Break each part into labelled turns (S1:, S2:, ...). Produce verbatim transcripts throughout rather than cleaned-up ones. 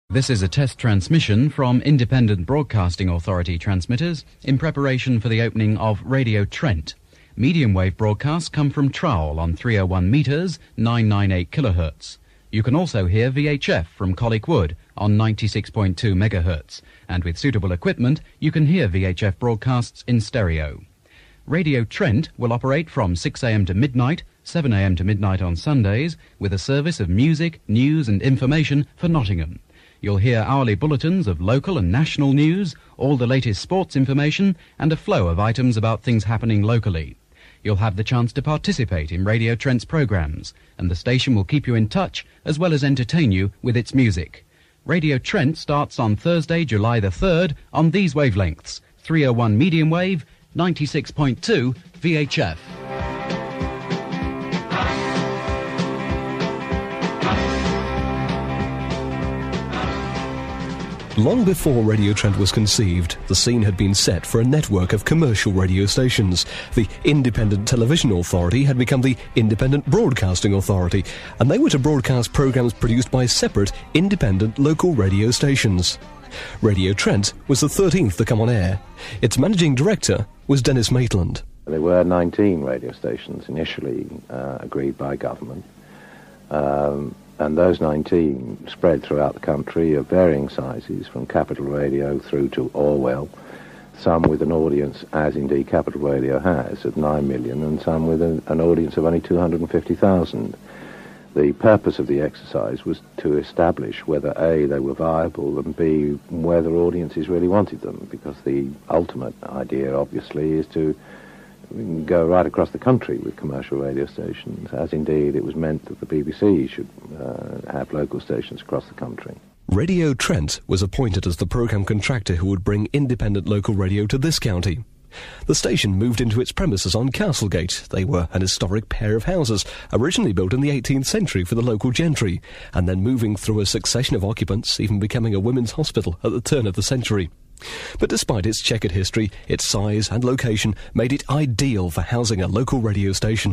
S1: This is a test transmission from Independent Broadcasting Authority transmitters in preparation for the opening of Radio Trent. Medium wave broadcasts come from Trowell on three oh one metres, nine ninety-eight kilohertz. You can also hear V H F from Collick Wood on ninety-six point two megahertz, and with suitable equipment you can hear V H F broadcasts in stereo. Radio Trent will operate from six a m to midnight, seven a m to midnight on Sundays, with a service of music, news and information for Nottingham. You'll hear hourly bulletins of local and national news, all the latest sports information, and a flow of items about things happening locally. You'll have the chance to participate in Radio Trent's programmes, and the station will keep you in touch as well as entertain you with its music. Radio Trent starts on Thursday, July the third, on these wavelengths: three oh one medium wave, ninety-six point two V H F.
S2: Long before Radio Trent was conceived, the scene had been set for a network of commercial radio stations. The Independent Television Authority had become the Independent Broadcasting Authority, and they were to broadcast programmes produced by separate, independent local radio stations. Radio Trent was the thirteenth to come on air. Its managing director was Dennis Maitland.
S3: There were nineteen radio stations initially uh, agreed by government. Um, And those nineteen spread throughout the country of varying sizes, from Capital Radio through to Orwell, some with an audience, as indeed Capital Radio has, of nine million, and some with an, an audience of only two hundred fifty thousand. The purpose of the exercise was to establish whether A, they were viable, and B, whether audiences really wanted them, because the ultimate idea, obviously, is to go right across the country with commercial radio stations, as indeed it was meant that the B B C should uh, have local stations across the country.
S2: Radio Trent was appointed as the programme contractor who would bring independent local radio to this county. The station moved into its premises on Castlegate. They were an historic pair of houses, originally built in the eighteenth century for the local gentry, and then moving through a succession of occupants, even becoming a women's hospital at the turn of the century. But despite its checkered history, its size and location made it ideal for housing a local radio station.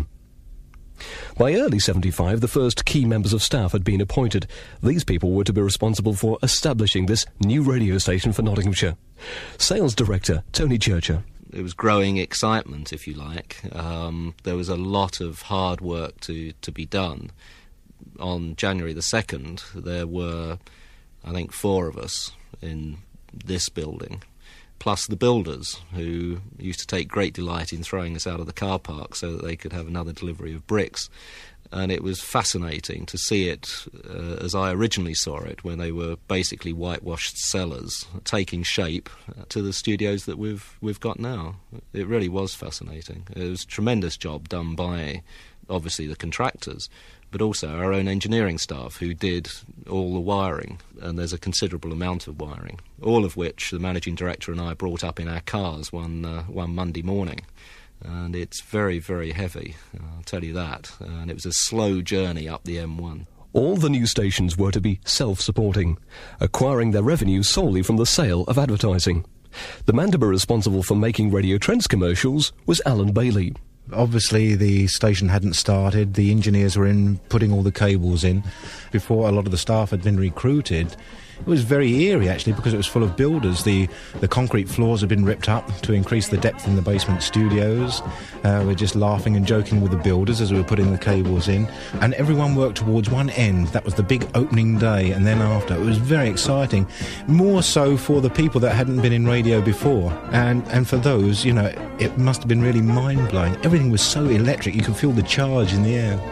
S2: By early seventy-five, the first key members of staff had been appointed. These people were to be responsible for establishing this new radio station for Nottinghamshire. Sales Director Tony Churcher.
S4: It was growing excitement, if you like. Um, there was a lot of hard work to, to be done. On January the second, there were, I think, four of us in this building, plus the builders, who used to take great delight in throwing us out of the car park so that they could have another delivery of bricks. And it was fascinating to see it uh, as I originally saw it, when they were basically whitewashed cellars, taking shape to the studios that we've we've got now. It really was fascinating. It was a tremendous job done by, obviously, the contractors, but also our own engineering staff, who did all the wiring, and there's a considerable amount of wiring, all of which the managing director and I brought up in our cars one uh, one Monday morning. And it's very, very heavy, I'll tell you that. And it was a slow journey up the M one.
S2: All the new stations were to be self-supporting, acquiring their revenue solely from the sale of advertising. The man to be responsible for making Radio Trent's commercials was Alan Bailey.
S5: Obviously, the station hadn't started. The engineers were in putting all the cables in before a lot of the staff had been recruited. It was very eerie, actually, because it was full of builders. The the concrete floors had been ripped up to increase the depth in the basement studios. Uh, we're just laughing and joking with the builders as we were putting the cables in. And everyone worked towards one end. That was the big opening day, and then after. It was very exciting. More so for the people that hadn't been in radio before. And, and for those, you know, it must have been really mind-blowing. Everything was so electric, you could feel the charge in the air.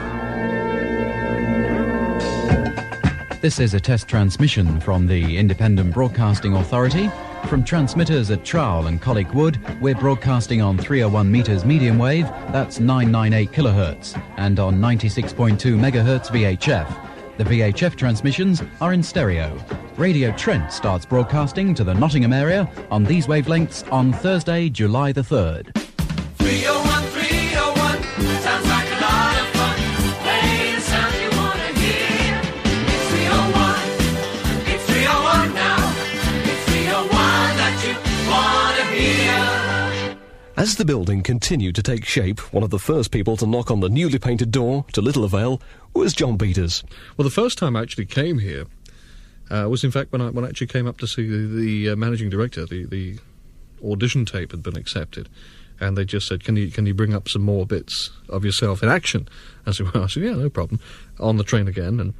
S1: This is a test transmission from the Independent Broadcasting Authority. From transmitters at Trowell and Collick Wood, we're broadcasting on three oh one metres medium wave, that's nine ninety-eight kilohertz, and on ninety-six point two megahertz V H F. The V H F transmissions are in stereo. Radio Trent starts broadcasting to the Nottingham area on these wavelengths on Thursday, July the third.
S6: three oh one, three oh one, sounds like a lot of fun. Play the sound you want to hear. It's three oh one, it's three oh one now. It's three oh one that you want to hear.
S2: As the building continued to take shape, one of the first people to knock on the newly painted door, to little avail, was John Peters.
S7: Well, the first time I actually came here, uh, was in fact when I, when I actually came up to see the, the uh, managing director. The, the audition tape had been accepted, and they just said, can you can you bring up some more bits of yourself in action? I said, well, I said, yeah, no problem. On the train again, and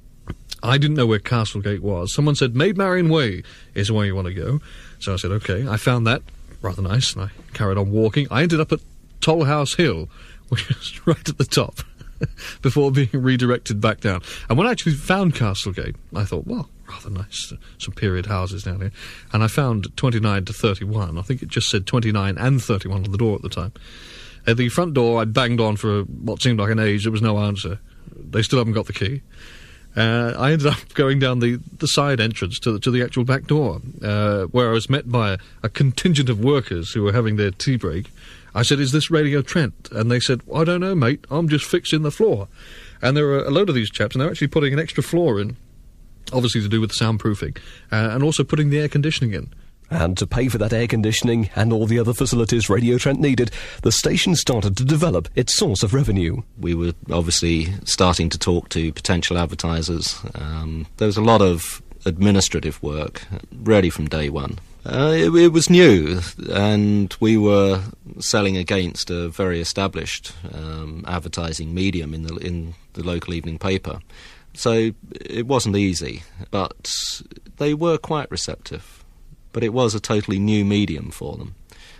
S7: I didn't know where Castlegate was. Someone said, Maid Marian Way is where you want to go. So I said, okay. I found that rather nice, and I carried on walking. I ended up at Tollhouse Hill, which is right at the top, before being redirected back down. And when I actually found Castlegate, I thought, well, rather nice, uh, some period houses down here. And I found twenty-nine to thirty-one. I think it just said twenty-nine and thirty-one on the door at the time. At the front door, I banged on for what seemed like an age. There was no answer. They still haven't got the key. Uh, I ended up going down the, the side entrance to the, to the actual back door, uh, where I was met by a, a contingent of workers who were having their tea break. I said, is this Radio Trent? And they said, I don't know, mate, I'm just fixing the floor. And there were a load of these chaps, and they're actually putting an extra floor in, obviously to do with the soundproofing, uh, and also putting the air conditioning in.
S2: And to pay for that air conditioning and all the other facilities Radio Trent needed, the station started to develop its source of revenue.
S4: We were obviously starting to talk to potential advertisers. Um, there was a lot of administrative work, really from day one. Uh, it, it was new, and we were selling against a very established um, advertising medium in the in the local evening paper. So it wasn't easy, but they were quite receptive. But it was a totally new medium for them,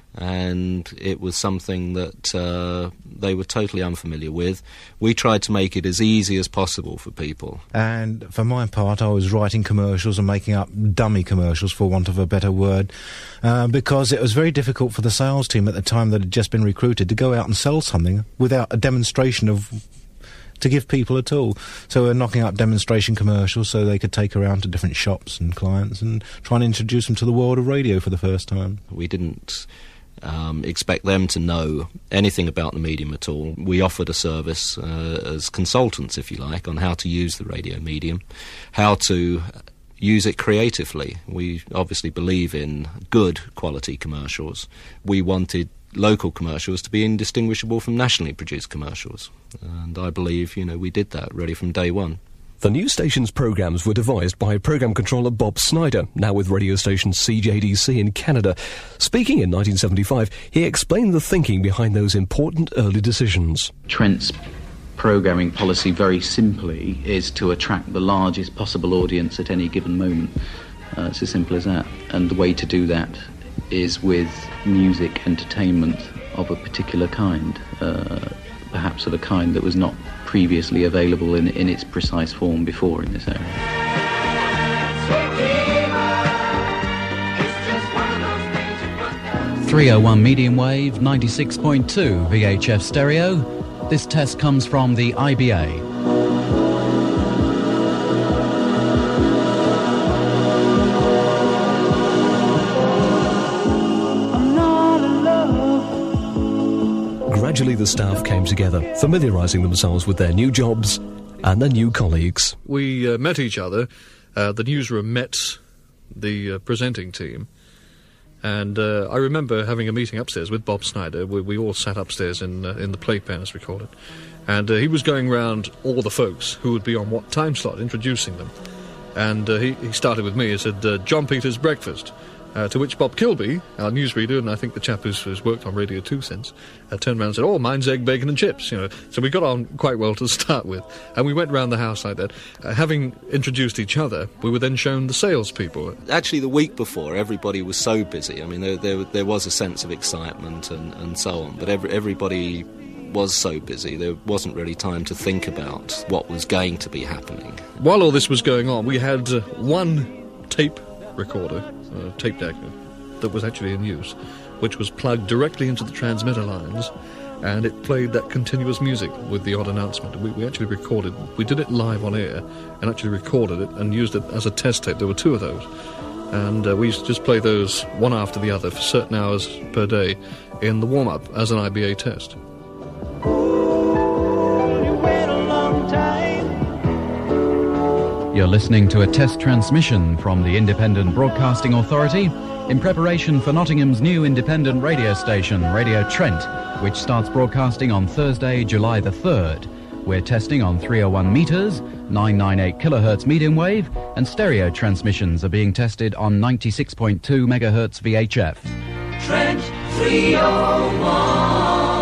S4: and it was something that uh, they were totally unfamiliar with. We tried to make it as easy as possible for people.
S5: And for my part, I was writing commercials and making up dummy commercials, for want of a better word, uh, because it was very difficult for the sales team at the time that had just been recruited to go out and sell something without a demonstration of... to give people at all. So we're knocking up demonstration commercials so they could take around to different shops and clients and try and introduce them to the world of radio for the first time.
S4: We didn't um, expect them to know anything about the medium at all. We offered a service uh, as consultants, if you like, on how to use the radio medium, how to use it creatively. We obviously believe in good quality commercials. We wanted local commercials to be indistinguishable from nationally produced commercials. And I believe, you know, we did that really from day one.
S2: The new station's programmes were devised by programme controller Bob Snyder, now with radio station C J D C in Canada. Speaking in nineteen seventy-five, he explained the thinking behind those important early decisions.
S8: Trent's programming policy, very simply, is to attract the largest possible audience at any given moment. Uh, it's as simple as that. And the way to do that is with music entertainment of a particular kind, uh, perhaps of a kind that was not previously available in, in its precise form before in this area.
S1: three oh one medium wave, ninety-six point two V H F stereo. This test comes from the I B A.
S2: Gradually the staff came together, familiarising themselves with their new jobs and their new colleagues.
S7: We uh, met each other. Uh, the newsroom met the uh, presenting team. And uh, I remember having a meeting upstairs with Bob Snyder. We, we all sat upstairs in, uh, in the playpen, as we call it. And uh, he was going round all the folks who would be on what time slot, introducing them. And uh, he, he started with me. He said, uh, John Peters' Breakfast. Uh, to which Bob Kilby, our newsreader, and I think the chap who's, who's worked on Radio two since, uh, turned around and said, oh, mine's egg, bacon and chips, you know. So we got on quite well to start with. And we went round the house like that. Uh, having introduced each other, we were then shown the salespeople.
S4: Actually, the week before, everybody was so busy. I mean, there there, there was a sense of excitement and, and so on, but every, everybody was so busy, there wasn't really time to think about what was going to be happening.
S7: While all this was going on, we had uh, one tape recorder, uh, tape deck, that was actually in use, which was plugged directly into the transmitter lines, and it played that continuous music with the odd announcement. We, we actually recorded, we did it live on air, and actually recorded it and used it as a test tape. There were two of those, and uh, we used to just play those one after the other for certain hours per day in the warm-up as an I B A test.
S1: You're listening to a test transmission from the Independent Broadcasting Authority in preparation for Nottingham's new independent radio station, Radio Trent, which starts broadcasting on Thursday, July the third. We're testing on three oh one metres, nine ninety-eight kilohertz medium wave, and stereo transmissions are being tested on ninety-six point two megahertz V H F.
S6: Trent three oh one.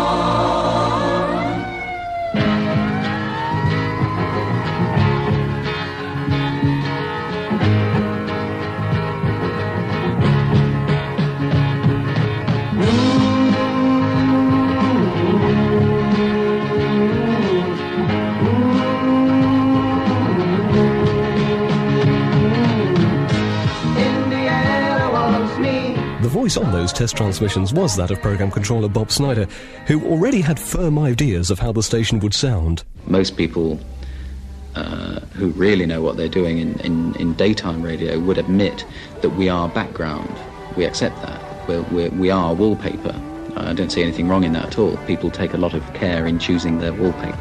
S2: The voice on those test transmissions was that of programme controller Bob Snyder, who already had firm ideas of how the station would sound.
S8: Most people uh, who really know what they're doing in, in, in daytime radio would admit that we are background. We accept that. We're, we're, we are wallpaper. I don't see anything wrong in that at all. People take a lot of care in choosing their wallpaper.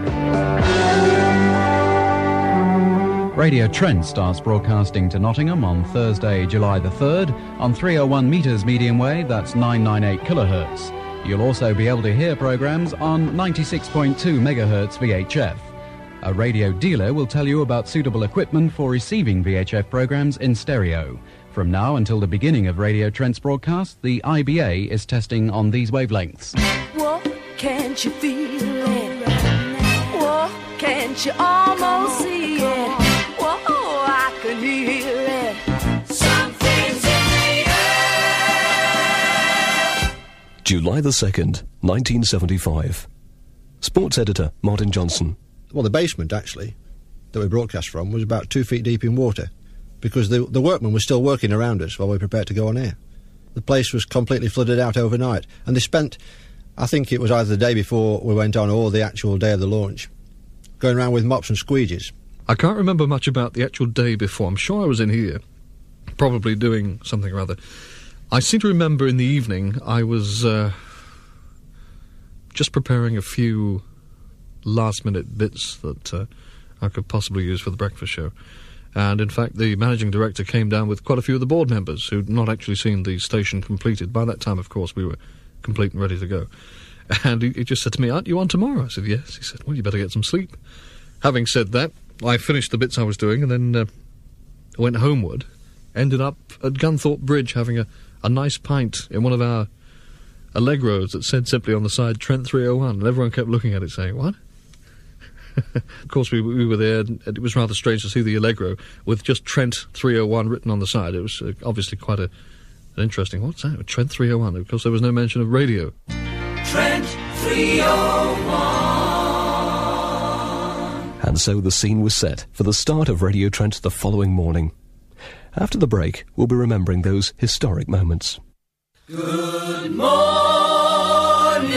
S1: Radio Trent starts broadcasting to Nottingham on Thursday, July the third, on three oh one metres medium wave, that's nine ninety-eight kilohertz. You'll also be able to hear programmes on ninety-six point two megahertz V H F. A radio dealer will tell you about suitable equipment for receiving V H F programmes in stereo. From now until the beginning of Radio Trent's broadcast, the I B A is testing on these wavelengths.
S9: Whoa, can't you feel it? Whoa, can't you almost see it? Whoa, I can hear it. Something's in the air.
S2: July the second, nineteen seventy-five. Sports editor Martin Johnson.
S10: Well, the basement, actually, that we broadcast from was about two feet deep in water, because the, the workmen were still working around us while we prepared to go on air. The place was completely flooded out overnight, and they spent, I think it was either the day before we went on or the actual day of the launch, going around with mops and squeegees.
S7: I can't remember much about the actual day before. I'm sure I was in here, probably doing something or other. I seem to remember in the evening I was uh, just preparing a few last-minute bits that uh, I could possibly use for the breakfast show. And in fact, the managing director came down with quite a few of the board members who'd not actually seen the station completed. By that time, of course, we were complete and ready to go. And he, he just said to me, "Aren't you on tomorrow?" I said, "Yes." He said, "Well, you better get some sleep." Having said that, I finished the bits I was doing and then uh, went homeward. Ended up at Gunthorpe Bridge having a, a nice pint in one of our Allegros that said simply on the side, Trent three oh one. And everyone kept looking at it saying, "What?" Of course, we, we were there, and it was rather strange to see the Allegro with just Trent three oh one written on the side. It was uh, obviously quite a, an interesting, what's that? Trent three oh one. Of course, there was no mention of radio.
S6: Trent three oh one.
S2: And so the scene was set for the start of Radio Trent the following morning. After the break, we'll be remembering those historic moments.
S6: Good morning.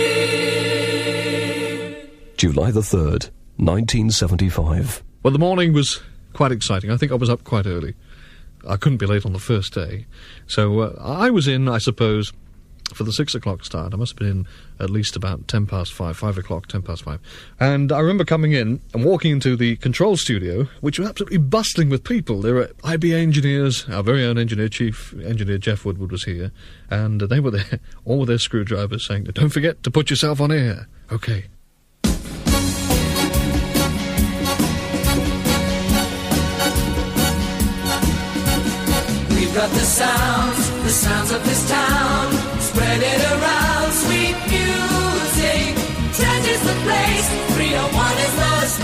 S2: July the third, nineteen seventy-five.
S7: Well, the morning was quite exciting. I think I was up quite early. I couldn't be late on the first day. So uh, I was in, I suppose, for the six o'clock start. I must have been in at least about ten past five, five o'clock, ten past five. And I remember coming in and walking into the control studio, which was absolutely bustling with people. There were I B A engineers, our very own engineer chief, engineer Jeff Woodward was here, and uh, they were there, all with their screwdrivers saying, "Don't forget to put yourself on air." Okay.
S6: We've got the sounds, the sounds of this town. Spread it around, sweet music. Trent is the place, three oh one is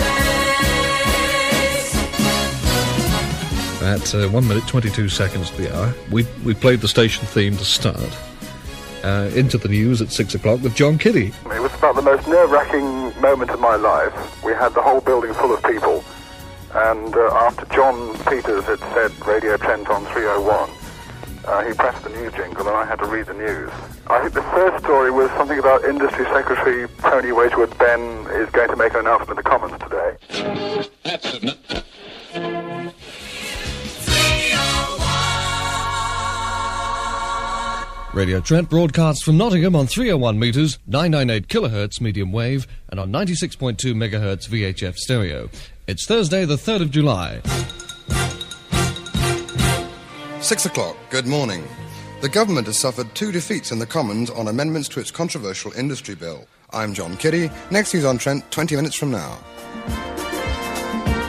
S6: the space.
S7: At uh, one minute twenty-two seconds to the hour, we we played the station theme to start. Uh, into the news at six o'clock with John Kiddie.
S11: It was about the most nerve-wracking moment of my life. We had the whole building full of people. And uh, after John Peters had said Radio Trent on three oh one, uh, he pressed the news jingle and I had to read the news. I think the first story was something about Industry Secretary Tony Wedgwood Ben is going to make an announcement in the Commons today.
S12: Radio Trent broadcasts from Nottingham on three oh one metres, nine ninety-eight kilohertz medium wave, and on ninety-six point two megahertz V H F stereo. It's Thursday, the third of July.
S13: Six o'clock, good morning. The government has suffered two defeats in the Commons on amendments to its controversial industry bill. I'm John Kiddie. Next news on Trent, twenty minutes from now.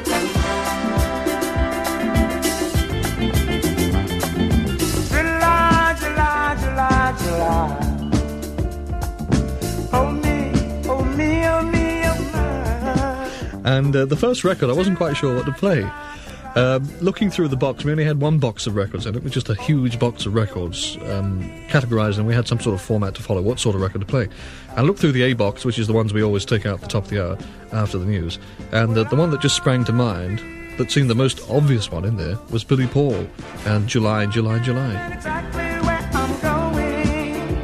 S7: And uh, the first record, I wasn't quite sure what to play. Um, looking through the box, we only had one box of records in it. It was just a huge box of records, um, categorised, and we had some sort of format to follow, what sort of record to play. I looked through the A box, which is the ones we always take out at the top of the hour after the news, and uh, the one that just sprang to mind, that seemed the most obvious one in there, was Billy Paul, and July, July, July.
S6: Exactly where I'm going.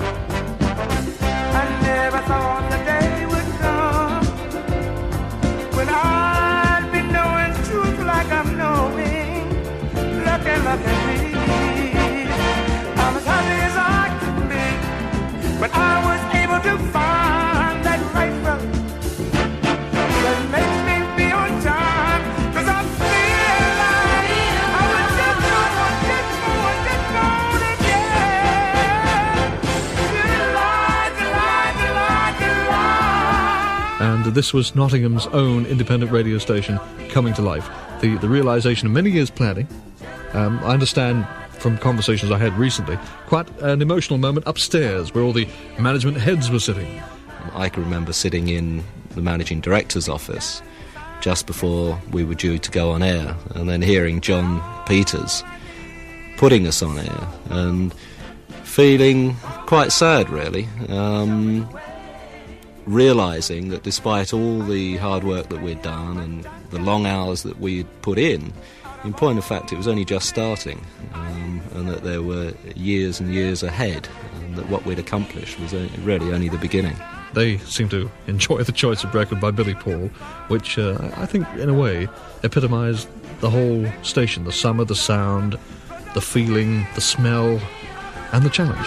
S6: I never thought the day would come when I'd be knowing truth like I'm knowing. Look at, look at me. I'm as happy as I can be, but I was able to find that right road that makes me be on time. 'Cause I feel like I was just going, just going, just going again. July, July, July, July.
S7: And this was Nottingham's own independent radio station coming to life. The the realisation of many years' planning. Um, I understand from conversations I had recently, quite an emotional moment upstairs where all the management heads were sitting.
S4: I can remember sitting in the managing director's office just before we were due to go on air, and then hearing John Peters putting us on air and feeling quite sad, really, um, realising that despite all the hard work that we'd done and the long hours that we'd put in, in point of fact it was only just starting, um, and that there were years and years ahead, and that what we'd accomplished was uh, really only the beginning.
S7: They seem to enjoy the choice of record by Billy Paul, which uh, I think, in a way, epitomised the whole station. The summer, the sound, the feeling, the smell, and the challenge.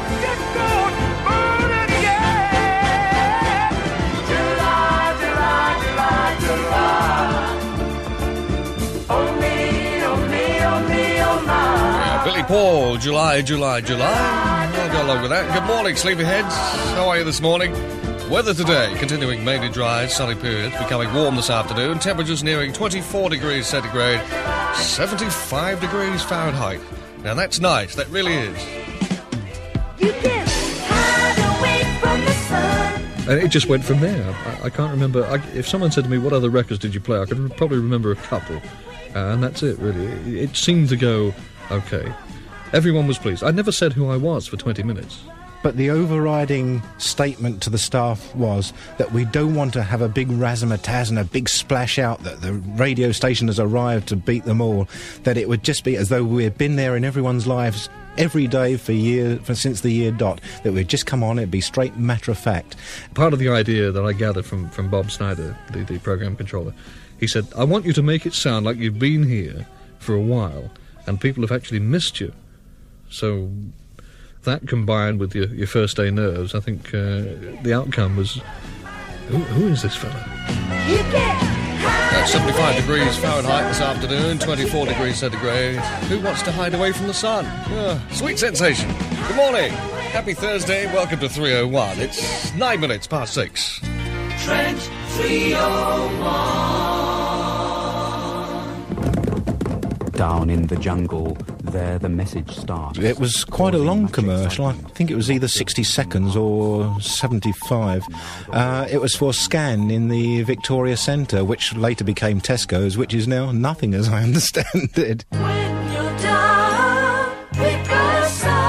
S6: July, July, July, July. Oh me, oh me, oh me, oh my.
S12: Yeah, Billy Paul, July, July, July. I'll go along with that. Good morning, sleepyheads. How are you this morning? Weather today, continuing mainly dry, sunny periods, becoming warm this afternoon. Temperatures nearing twenty-four degrees centigrade, seventy-five degrees Fahrenheit. Now that's nice, that really is.
S6: You get hide away from the sun.
S7: And it just went from there. I, I can't remember. I, if someone said to me, what other records did you play, I could probably remember a couple. Uh, and that's it, really. It, it seemed to go okay. Everyone was pleased. I never said who I was for twenty minutes.
S5: But the overriding statement to the staff was that we don't want to have a big razzmatazz and a big splash out that the radio station has arrived to beat them all, that it would just be as though we had been there in everyone's lives every day for year, for since the year dot, that we'd just come on, it'd be straight matter of fact.
S7: Part of the idea that I gathered from, from Bob Snyder, the, the programme controller, he said, I want you to make it sound like you've been here for a while and people have actually missed you. So that combined with your, your first day nerves, I think uh, the outcome was, who, who is this fella?
S12: Uh, seventy-five degrees Fahrenheit this afternoon, twenty-four degrees centigrade. Who wants to hide away from the sun? Uh, sweet sensation. Good morning. Happy Thursday. Welcome to three oh one. It's nine minutes past six.
S6: Trent three oh one.
S1: Down in the jungle, there the message starts.
S5: It was quite a long commercial. I think it was either sixty seconds or seventy-five. Uh, it was for Scan in the Victoria Centre, which later became Tesco's, which is now nothing, as I understand it.
S6: When you're down, pick a song.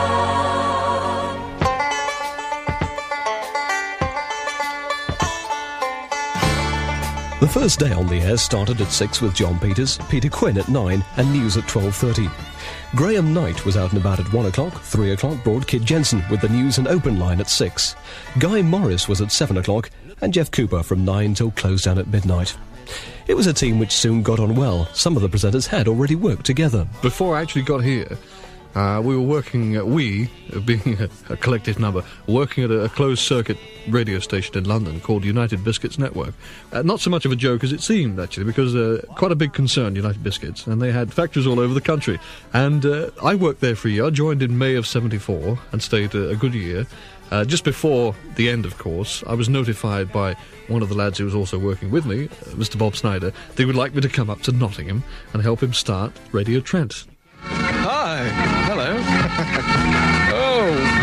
S2: The first day on the air started at six with John Peters, Peter Quinn at nine, and news at twelve thirty. Graham Knight was out and about at one o'clock, three o'clock brought Kid Jensen with the news and open line at six. Guy Morris was at seven o'clock, and Jeff Cooper from nine till close down at midnight. It was a team which soon got on well. Some of the presenters had already worked together.
S7: Before I actually got here, uh, we were working, uh, we, uh, being a, a collective number, working at a, a closed-circuit radio station in London called United Biscuits Network. Uh, not so much of a joke as it seemed, actually, because uh, quite a big concern, United Biscuits, and they had factories all over the country. And uh, I worked there for a year. I joined in May of seventy-four and stayed uh, a good year. Uh, just before the end, of course, I was notified by one of the lads who was also working with me, uh, Mister Bob Snyder, they would like me to come up to Nottingham and help him start Radio Trent.
S12: Hi. Hello. Oh, looking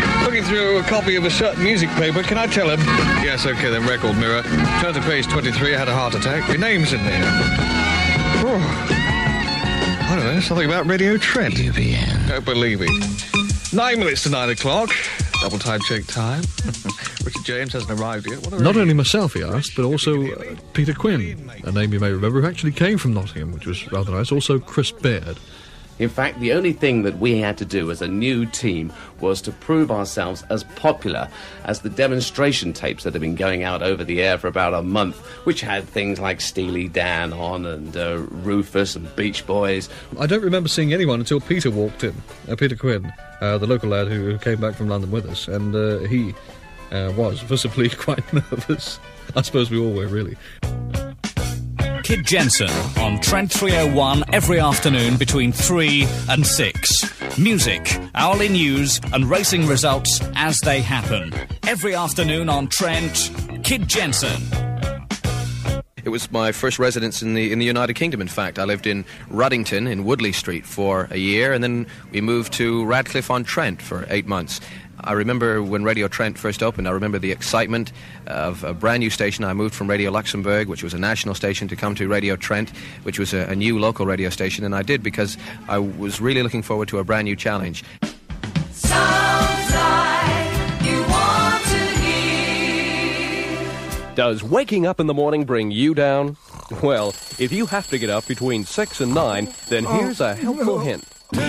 S12: through a copy of a certain music paper. Can I tell him? Yes, okay then, record mirror. Turn to page twenty-three, I had a heart attack. Your name's in there. Oh. I don't know, something about Radio Trent. U B N. Don't believe it. Nine minutes to nine o'clock. Double time check time. Richard James hasn't arrived yet. What a
S7: Not
S12: radio-
S7: only myself, he asked, but also uh, Peter Quinn, a name you may remember, who actually came from Nottingham, which was rather nice. Also Chris Baird.
S14: In fact, the only thing that we had to do as a new team was to prove ourselves as popular as the demonstration tapes that had been going out over the air for about a month, which had things like Steely Dan on and uh, Rufus and Beach Boys.
S7: I don't remember seeing anyone until Peter walked in, uh, Peter Quinn, uh, the local lad who, who came back from London with us, and uh, he uh, was visibly quite nervous. I suppose we all were, really.
S15: Kid Jensen on Trent three oh one every afternoon between three and six. Music, hourly news and racing results as they happen. Every afternoon on Trent, Kid Jensen.
S16: It was my first residence in the in the United Kingdom, in fact. I lived in Ruddington in Woodley Street for a year, and then we moved to Radcliffe-on-Trent for eight months. I remember when Radio Trent first opened, I remember the excitement of a brand new station. I moved from Radio Luxembourg, which was a national station, to come to Radio Trent, which was a, a new local radio station, and I did because I was really looking forward to a brand new challenge.
S6: Sounds like you want to hear.
S17: Does waking up in the morning bring you down? Well, if you have to get up between six and nine, then here's a helpful hint.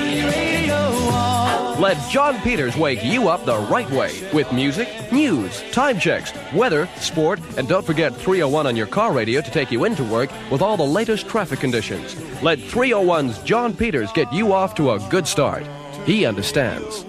S17: Let John Peters wake you up the right way with music, news, time checks, weather, sport, and don't forget three oh one on your car radio to take you into work with all the latest traffic conditions. Let three oh one's John Peters get you off to a good start. He understands.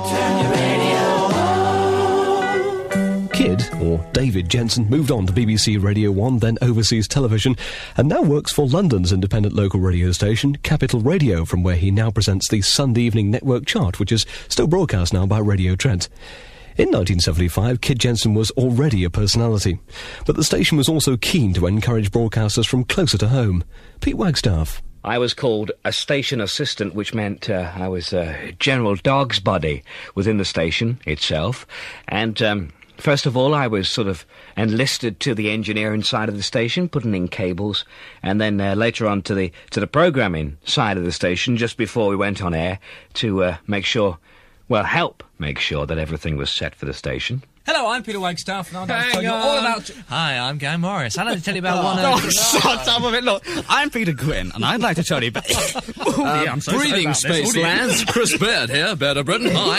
S2: Kid, or David Jensen, moved on to B B C Radio one, then Overseas Television, and now works for London's independent local radio station, Capital Radio, from where he now presents the Sunday Evening Network Chart, which is still broadcast now by Radio Trent. In nineteen seventy-five, Kid Jensen was already a personality, but the station was also keen to encourage broadcasters from closer to home. Pete Wagstaff.
S18: I was called a station assistant, which meant uh, I was a general dog's body within the station itself, and um, first of all, I was sort of enlisted to the engineering side of the station, putting in cables, and then uh, later on to the to the programming side of the station, just before we went on air, to uh, make sure, well, help make sure that everything was set for the station.
S19: Hello, I'm Peter Wagstaff, and I'd like to tell
S18: Hang
S19: you all
S18: on.
S19: about... Hi, I'm Guy Morris. I'd like to tell you about one
S15: Oh,
S19: of...
S15: shut up a bit. Look, I'm Peter Quinn, and I'd like to tell you about... oh, dear, I'm so sorry
S19: breathing
S15: about this.
S19: space,
S15: Oh, dear.
S19: lads. Chris Baird here, Baird of Britain. Hi.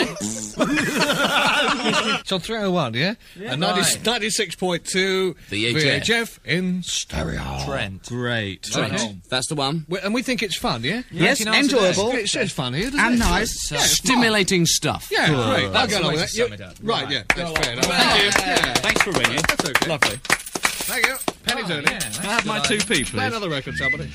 S12: It's on three oh one, yeah?
S19: Yeah,
S12: and ninety,
S19: right.
S12: ninety-six point two
S19: V H F.
S12: V H F in stereo.
S19: Trent.
S15: Great.
S12: Trent.
S15: Okay.
S19: That's the one.
S12: We, and we think it's fun, yeah?
S15: Yes,
S19: Yeah, you know,
S15: enjoyable.
S12: It's, it's fun here, doesn't
S15: And
S12: it?
S15: nice.
S12: Yeah, it's fun.
S19: Stimulating stuff.
S12: Yeah, great. I'll
S19: That's
S12: go
S19: the
S12: along
S19: way
S12: with
S19: to
S12: that.
S19: sum it up.
S12: Right, yeah, that's fair enough.
S19: Thank you.
S12: Yeah.
S15: Thanks for ringing.
S12: That's okay.
S15: Lovely.
S12: Thank you. Penny's earning.
S19: yeah,
S15: Can I have my two p,
S12: Play
S15: please?
S12: another record, somebody.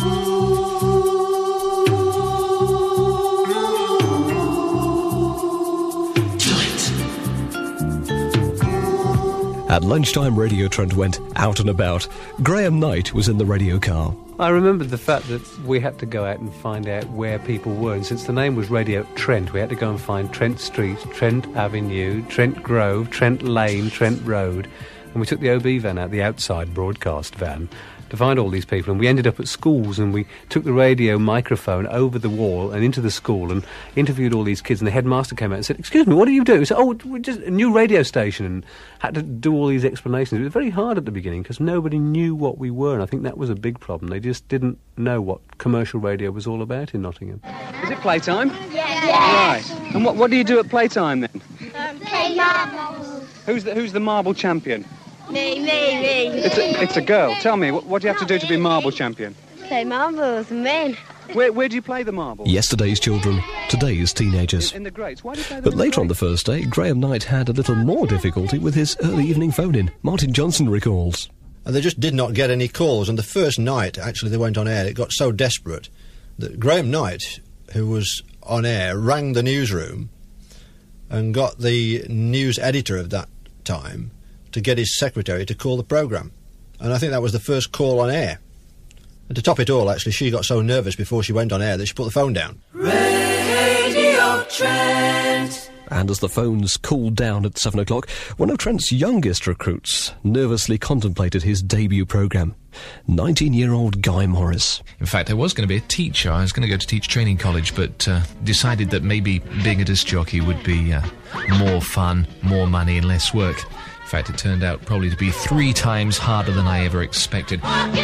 S2: At lunchtime, Radio Trent went out and about. Graham Knight was in the radio car.
S20: I remembered the fact that we had to go out and find out where people were, and since the name was Radio Trent, we had to go and find Trent Street, Trent Avenue, Trent Grove, Trent Lane, Trent Road, and we took the O B van out, the outside broadcast van, to find all these people, and we ended up at schools, and we took the radio microphone over the wall and into the school and interviewed all these kids, and the headmaster came out and said, "Excuse me, what do you do?" We said, "Oh, we're just a new radio station," and had to do all these explanations. It was very hard at the beginning because nobody knew what we were, and I think that was a big problem. They just didn't know what commercial radio was all about in Nottingham.
S21: Is it playtime?
S22: Yes.
S21: Right. And what, what do you do at playtime then?
S22: Um, play marbles.
S21: Who's the, who's the marble champion?
S22: Me, me, me.
S21: It's a, it's a girl. Tell me, what, what do you have to do to be marble champion?
S22: Play marbles, men.
S21: Where, where do you play the marbles?
S2: Yesterday's children, today's teenagers.
S21: In the Greats. Why do you play them
S2: But
S21: in the
S2: later on the first day, Graham Knight had a little more difficulty with his early evening phone-in. Martin Johnson recalls.
S10: And they just did not get any calls. And the first night, actually, they went on air, it got so desperate that Graham Knight, who was on air, rang the newsroom and got the news editor of that time to get his secretary to call the programme. And I think that was the first call on air. And to top it all, actually, she got so nervous before she went on air that she put the phone down.
S6: Radio Trent.
S2: And as the phones cooled down at seven o'clock, one of Trent's youngest recruits nervously contemplated his debut programme. nineteen-year-old Guy Morris.
S3: In fact, I was going to be a teacher. I was going to go to teach training college, but uh, decided that maybe being a disc jockey would be uh, more fun, more money and less work. In fact, it turned out probably to be three times harder than I ever expected.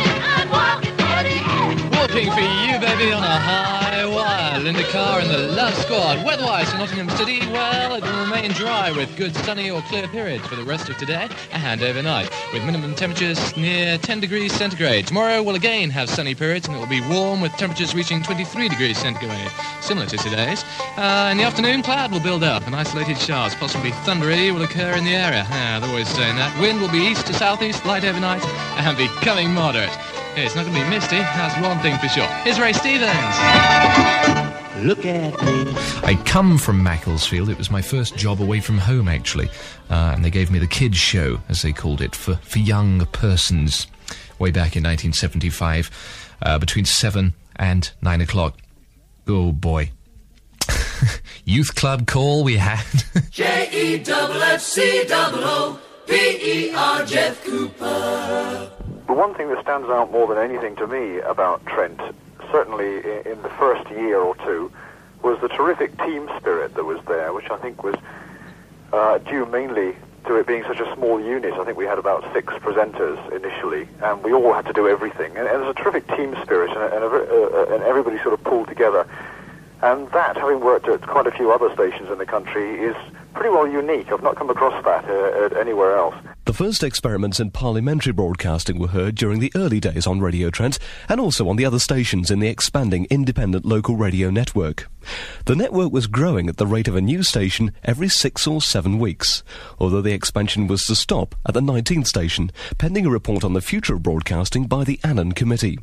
S8: Walking for you, baby, on a high wire. Linda Carr and the Love Squad. Weather-wise for Nottingham City, well, it will remain dry with good sunny or clear periods for the rest of today and overnight, with minimum temperatures near ten degrees centigrade. Tomorrow will again have sunny periods and it will be warm with temperatures reaching twenty-three degrees centigrade, similar to today's. Uh, in the afternoon, cloud will build up and isolated showers, possibly thundery, will occur in the area. Ah, they're always saying that. Wind will be east to southeast, light overnight, and becoming moderate. Hey, it's not going to be misty, that's one thing for sure. Here's Ray Stevens.
S3: Look at me. I come from Macclesfield. It was my first job away from home, actually. Uh, and they gave me the kids' show, as they called it, for, for young persons, way back in nineteen seventy-five, uh, between seven and nine o'clock. Oh, boy. Youth club call we had.
S6: J E F F C O O P E R Jeff Cooper.
S11: The one thing that stands out more than anything to me about Trent, certainly in, in the first year or two, was the terrific team spirit that was there, which I think was uh, due mainly to it being such a small unit. I think we had about six presenters initially, and we all had to do everything. And, and there's a terrific team spirit, and, and, a, uh, and everybody sort of pulled together. And that, having worked at quite a few other stations in the country, is pretty well unique. I've not come across that uh, anywhere else.
S2: The first experiments in parliamentary broadcasting were heard during the early days on Radio Trent and also on the other stations in the expanding independent local radio network. The network was growing at the rate of a new station every six or seven weeks, although the expansion was to stop at the nineteenth station, pending a report on the future of broadcasting by the Annan Committee.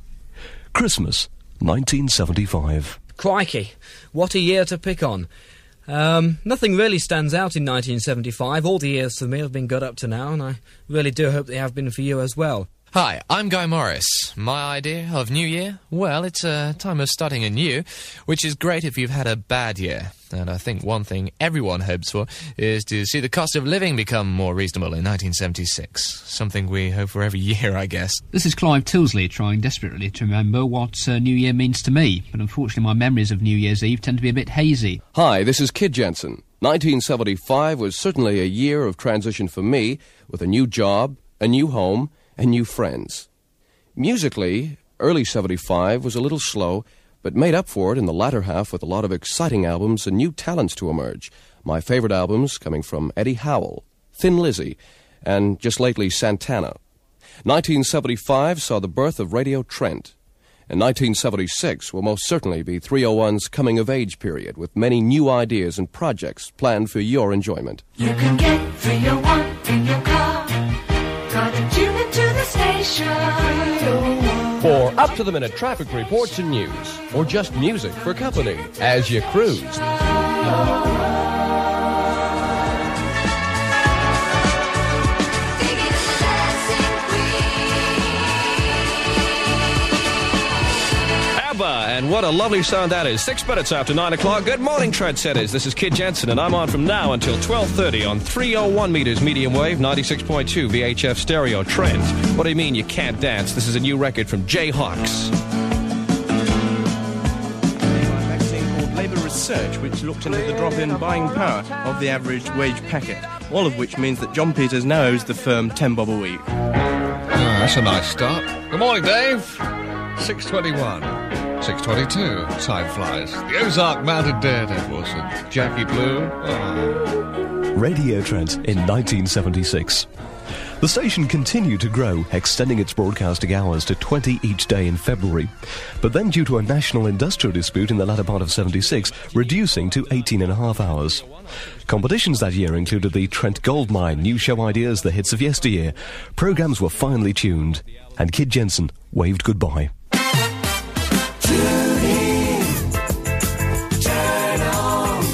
S2: Christmas, nineteen seventy-five.
S23: Crikey, what a year to pick on. Um, nothing really stands out in nineteen seventy-five. All the years for me have been good up to now, and I really do hope they have been for you as well.
S24: Hi, I'm Guy Morris. My idea of New Year? Well, it's a time of starting anew, which is great if you've had a bad year. And I think one thing everyone hopes for is to see the cost of living become more reasonable in nineteen seventy-six. Something we hope for every year, I guess.
S25: This is Clive Tilsley trying desperately to remember what uh, New Year means to me, but unfortunately my memories of New Year's Eve tend to be a bit hazy.
S17: Hi, this is Kid Jensen. nineteen seventy-five was certainly a year of transition for me, with a new job, a new home, and new friends. Musically, early seventy-five was a little slow, but made up for it in the latter half with a lot of exciting albums and new talents to emerge. My favorite albums coming from Eddie Howell, Thin Lizzy, and just lately Santana. nineteen seventy-five saw the birth of Radio Trent, and nineteen seventy-six will most certainly be three oh one's coming-of-age period, with many new ideas and projects planned for your enjoyment.
S6: You can get three oh one in your car. Gotta tune into the station.
S17: For up-to-the-minute traffic reports and news, or just music for company as you cruise. And what a lovely sound that is. Six minutes after nine o'clock. Good morning, trendsetters. This is Kid Jensen, and I'm on from now until twelve thirty on three oh one meters medium wave, ninety-six point two V H F stereo Trent. What do you mean you can't dance? This is a new record from Jayhawks.
S26: A magazine called Labour Research, which looked into the drop in buying power of the average wage packet. All of which means that John Peters now owes the firm ten bob a week.
S12: Oh, that's a nice start. Good morning, Dave. six twenty-one. six twenty-two. Time flies. The Ozark Mounted Daredevils and Jackie Blue. Oh.
S2: Radio Trent in nineteen seventy-six. The station continued to grow, extending its broadcasting hours to twenty each day in February. But then, due to a national industrial dispute in the latter part of seventy-six, reducing to eighteen and a half hours. Competitions that year included the Trent Goldmine, New Show Ideas, The Hits of Yesteryear. Programmes were finely tuned, and Kid Jensen waved goodbye.
S6: Turn on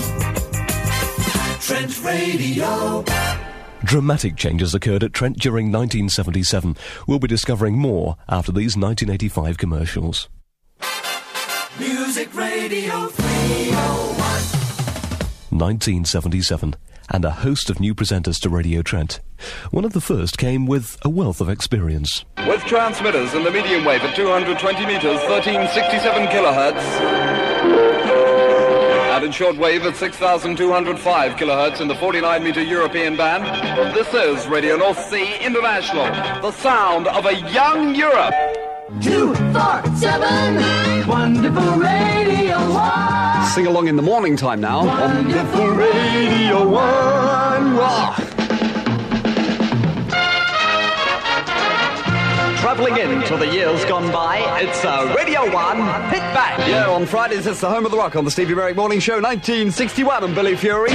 S6: Trent Radio.
S2: Dramatic changes occurred at Trent during nineteen seventy-seven. We'll be discovering more after these nineteen eighty-five commercials.
S6: Music Radio three oh one.
S2: nineteen seventy-seven, and a host of new presenters to Radio Trent. One of the first came with a wealth of experience.
S1: With transmitters in the medium wave at two hundred twenty metres, thirteen sixty-seven kilohertz, and in shortwave at six thousand two hundred five kilohertz in the forty-nine metre European band, this is Radio North Sea International, the sound of a young Europe.
S6: Two, four, seven, wonderful Radio One.
S4: Sing along in the morning time now.
S6: Wonderful Radio One.
S4: Wow.
S5: Travelling in to the years gone by, it's a Radio one Hit Back.
S4: Yeah, on Fridays it's the home of the rock on the Stevie Merrick Morning Show, nineteen sixty-one, and Billy Fury.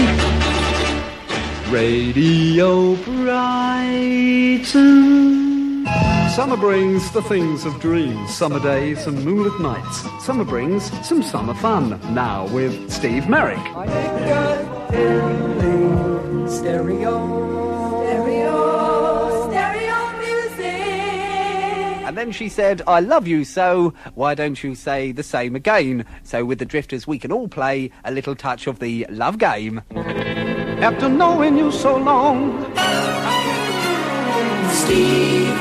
S9: Radio Brighton. Summer brings the things of dreams, summer days and moonlit nights. Summer brings some summer fun. Now with Steve Merrick.
S6: Stereo, stereo, stereo music.
S5: And then she said, I love you so, why don't you say the same again? So with the Drifters we can all play a little touch of the love game.
S9: After knowing you so long,
S6: Steve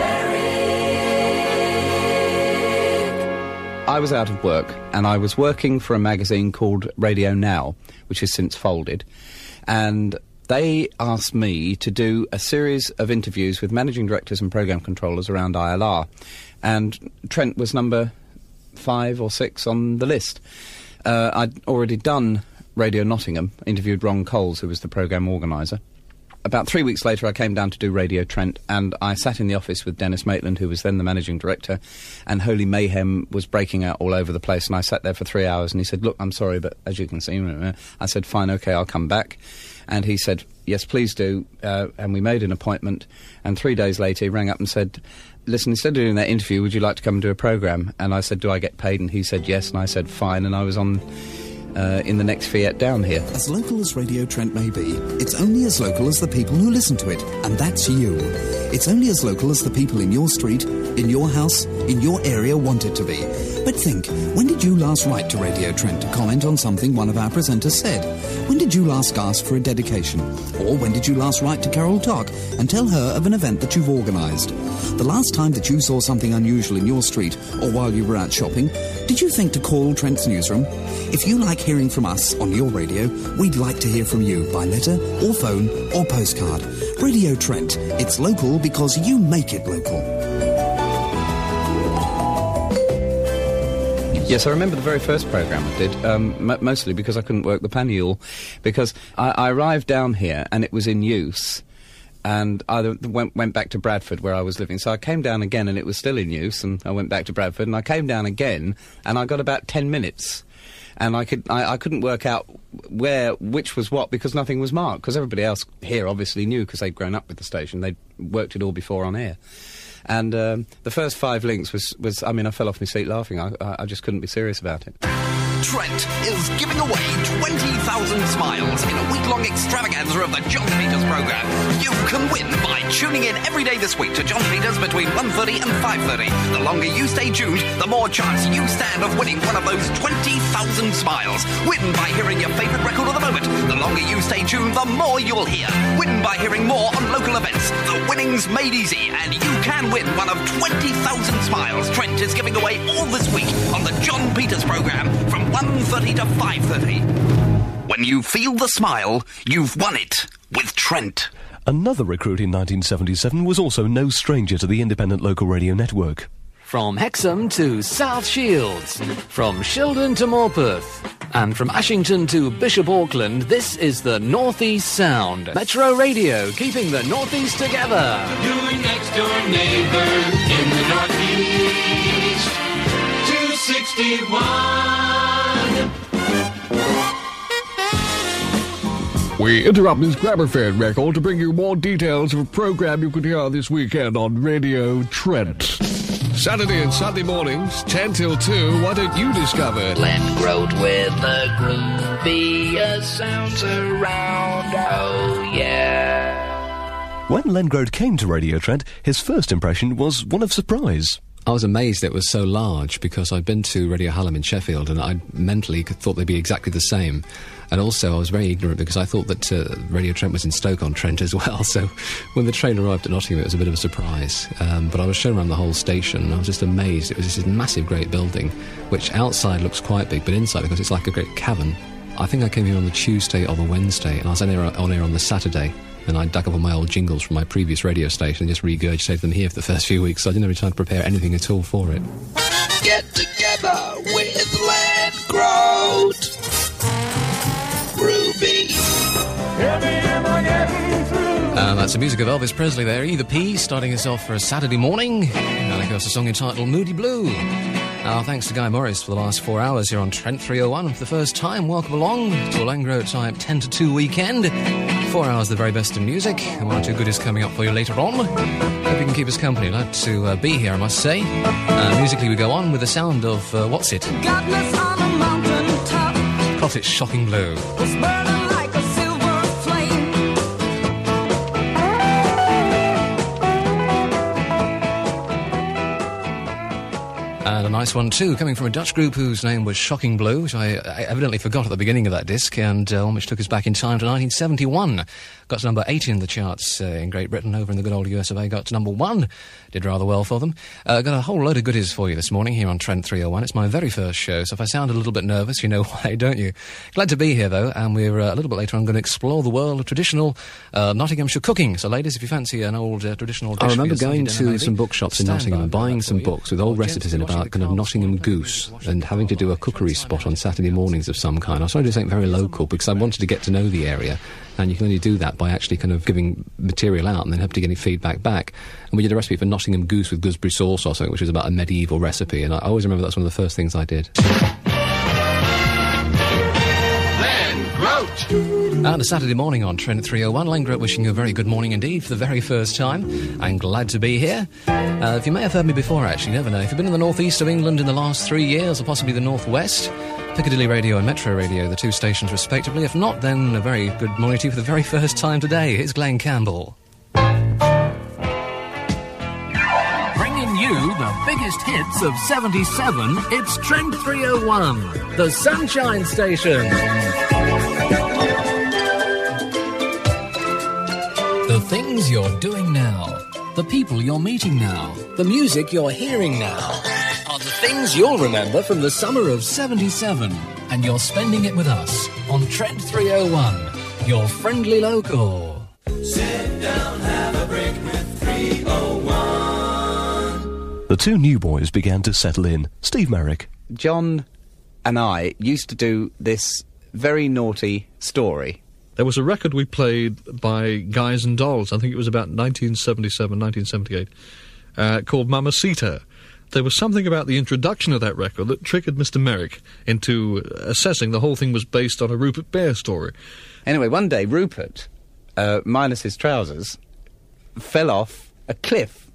S13: I was out of work, and I was working for a magazine called Radio Now, which has since folded, and they asked me to do a series of interviews with managing directors and programme controllers around I L R, and Trent was number five or six on the list. Uh, I'd already done Radio Nottingham, interviewed Ron Coles, who was the programme organiser. About three weeks later, I came down to do Radio Trent, and I sat in the office with Dennis Maitland, who was then the managing director, and Holy Mayhem was breaking out all over the place, and I sat there for three hours, and he said, look, I'm sorry, but as you can see, I said, fine, OK, I'll come back. And he said, yes, please do, uh, and we made an appointment, and three days later he rang up and said, listen, instead of doing that interview, would you like to come and do a programme? And I said, do I get paid? And he said, yes, and I said, fine, and I was on... Uh, in the next Fiat down here.
S14: As local as Radio Trent may be, it's only as local as the people who listen to it, and that's you. It's only as local as the people in your street, in your house, in your area want it to be. But think, when did you last write to Radio Trent to comment on something one of our presenters said? When did you last ask for a dedication? Or when did you last write to Carol Tock and tell her of an event that you've organised? The last time that you saw something unusual in your street, or while you were out shopping, did you think to call Trent's newsroom? If you like hearing from us on your radio, we'd like to hear from you by letter or phone or postcard. Radio Trent, it's local because you make it local.
S13: Yes, I remember the very first programme I did, um, m- mostly because I couldn't work the pannier, because I, I arrived down here and it was in use, and I went, went back to Bradford where I was living. So I came down again and it was still in use, and I went back to Bradford, and I came down again and I got about ten minutes. And I, could, I, I couldn't work out where, which was what, because nothing was marked, because everybody else here obviously knew, because they'd grown up with the station, they'd worked it all before on air. And um, the first five links was, was, I mean, I fell off my seat laughing. I, I, I just couldn't be serious about it.
S27: Trent is giving away twenty thousand smiles in a week-long extravaganza of the John Peters programme. You can win by tuning in every day this week to John Peters between one thirty and five thirty. The longer you stay tuned, the more chance you stand of winning one of those twenty thousand smiles. Win by hearing your favourite record of the moment. The longer you stay tuned, the more you'll hear. Win by hearing more on local events. The winning's made easy, and you can win one of twenty thousand smiles Trent is giving away all this week on the John Peters programme from one thirty to five thirty. When you feel the smile, you've won it with Trent.
S2: Another recruit in nineteen seventy-seven was also no stranger to the independent local radio network.
S28: From Hexham to South Shields, from Shildon to Morpeth, and from Ashington to Bishop Auckland, this is the North East Sound. Metro Radio, keeping the North East together.
S6: Your next door neighbor in the Northeast. two sixty-one.
S12: We interrupt this gramophone record to bring you more details of a programme you could hear this weekend on Radio Trent. Saturday and Sunday mornings, ten till two, what don't you discover?
S29: Glen Road with the grooviest sounds around, oh yeah.
S2: When Len Grode came to Radio Trent, his first impression was one of surprise.
S13: I was amazed it was so large, because I'd been to Radio Hallam in Sheffield and I mentally thought they'd be exactly the same. And also I was very ignorant because I thought that uh, Radio Trent was in Stoke-on-Trent as well, so when the train arrived at Nottingham it was a bit of a surprise. Um, but I was shown around the whole station and I was just amazed. It was just this massive great building, which outside looks quite big, but inside, because it's like a great cavern. I think I came here on the Tuesday or the Wednesday, and I was on air on, air on the Saturday. And I dug up all my old jingles from my previous radio station and just regurgitated them here for the first few weeks, so I didn't have time to prepare anything at all for it.
S29: Get together with Land Growth. Ruby.
S3: And that's the music of Elvis Presley there, E the P, starting us off for a Saturday morning. And of course, a song entitled Moody Blue. Our thanks to Guy Morris for the last four hours here on Trent three oh one. For the first time, welcome along to a Langro Type ten to two weekend. Four hours, the very best in music, and one or two goodies coming up for you later on. Hope you can keep us company. Glad to uh, be here, I must say. Uh, musically, we go on with the sound of, uh, what's it?
S6: Godless on a mountain top
S3: Clot It's Shocking Blue.
S6: was burning like a silver flame.
S3: And a nice one too, coming from a Dutch group whose name was Shocking Blue, which I, I evidently forgot at the beginning of that disc, and uh, one which took us back in time to nineteen seventy-one. Got to number eighty in the charts uh, in Great Britain. Over in the good old U S of A, got to number one. Did rather well for them. Uh, got a whole load of goodies for you this morning here on Trent three oh one. It's my very first show, so if I sound a little bit nervous, you know why, don't you? Glad to be here, though, and we're uh, a little bit later on going to explore the world of traditional uh, Nottinghamshire cooking. So, ladies, if you fancy an old uh, traditional dish...
S13: I remember
S3: for your
S13: going
S3: Sunday
S13: to
S3: dinner,
S13: some bookshops in Nottingham and buying some books with old recipes in about kind of Nottingham goose and having to do a cookery spot on Saturday mornings of some kind. I was trying to do something very local because I wanted to get to know the area, and you can only do that by actually kind of giving material out and then hope to get any feedback back. And we did a recipe for Nottingham goose with gooseberry sauce or something, which was about a medieval recipe, and I always remember that's one of the first things I did. And a Saturday morning on Trent three oh one. Langro wishing you a very good morning indeed for the very first time. I'm glad to be here. Uh, if you may have heard me before, actually, you never know. If you've been in the northeast of England in the last three years, or possibly the northwest, Piccadilly Radio and Metro Radio, the two stations respectively. If not, then a very good morning to you for the very first time today. It's Glenn Campbell.
S28: Bringing you the biggest hits of seventy-seven, it's Trent three oh one, the Sunshine Station. The things you're doing now, the people you're meeting now, the music you're hearing now, are the things you'll remember from the summer of seventy-seven. And you're spending it with us on Trent three oh one, your friendly local.
S6: Sit down, have a break with three oh one.
S2: The two new boys began to settle in. Steve Merrick.
S13: John and I used to do this very naughty story.
S12: There was a record we played by Guys and Dolls, I think it was about nineteen seventy-seven, nineteen seventy-eight, uh, called Mamacita. There was something about the introduction of that record that triggered Mister Merrick into assessing the whole thing was based on a Rupert Bear story.
S13: Anyway, one day Rupert, uh, minus his trousers, fell off a cliff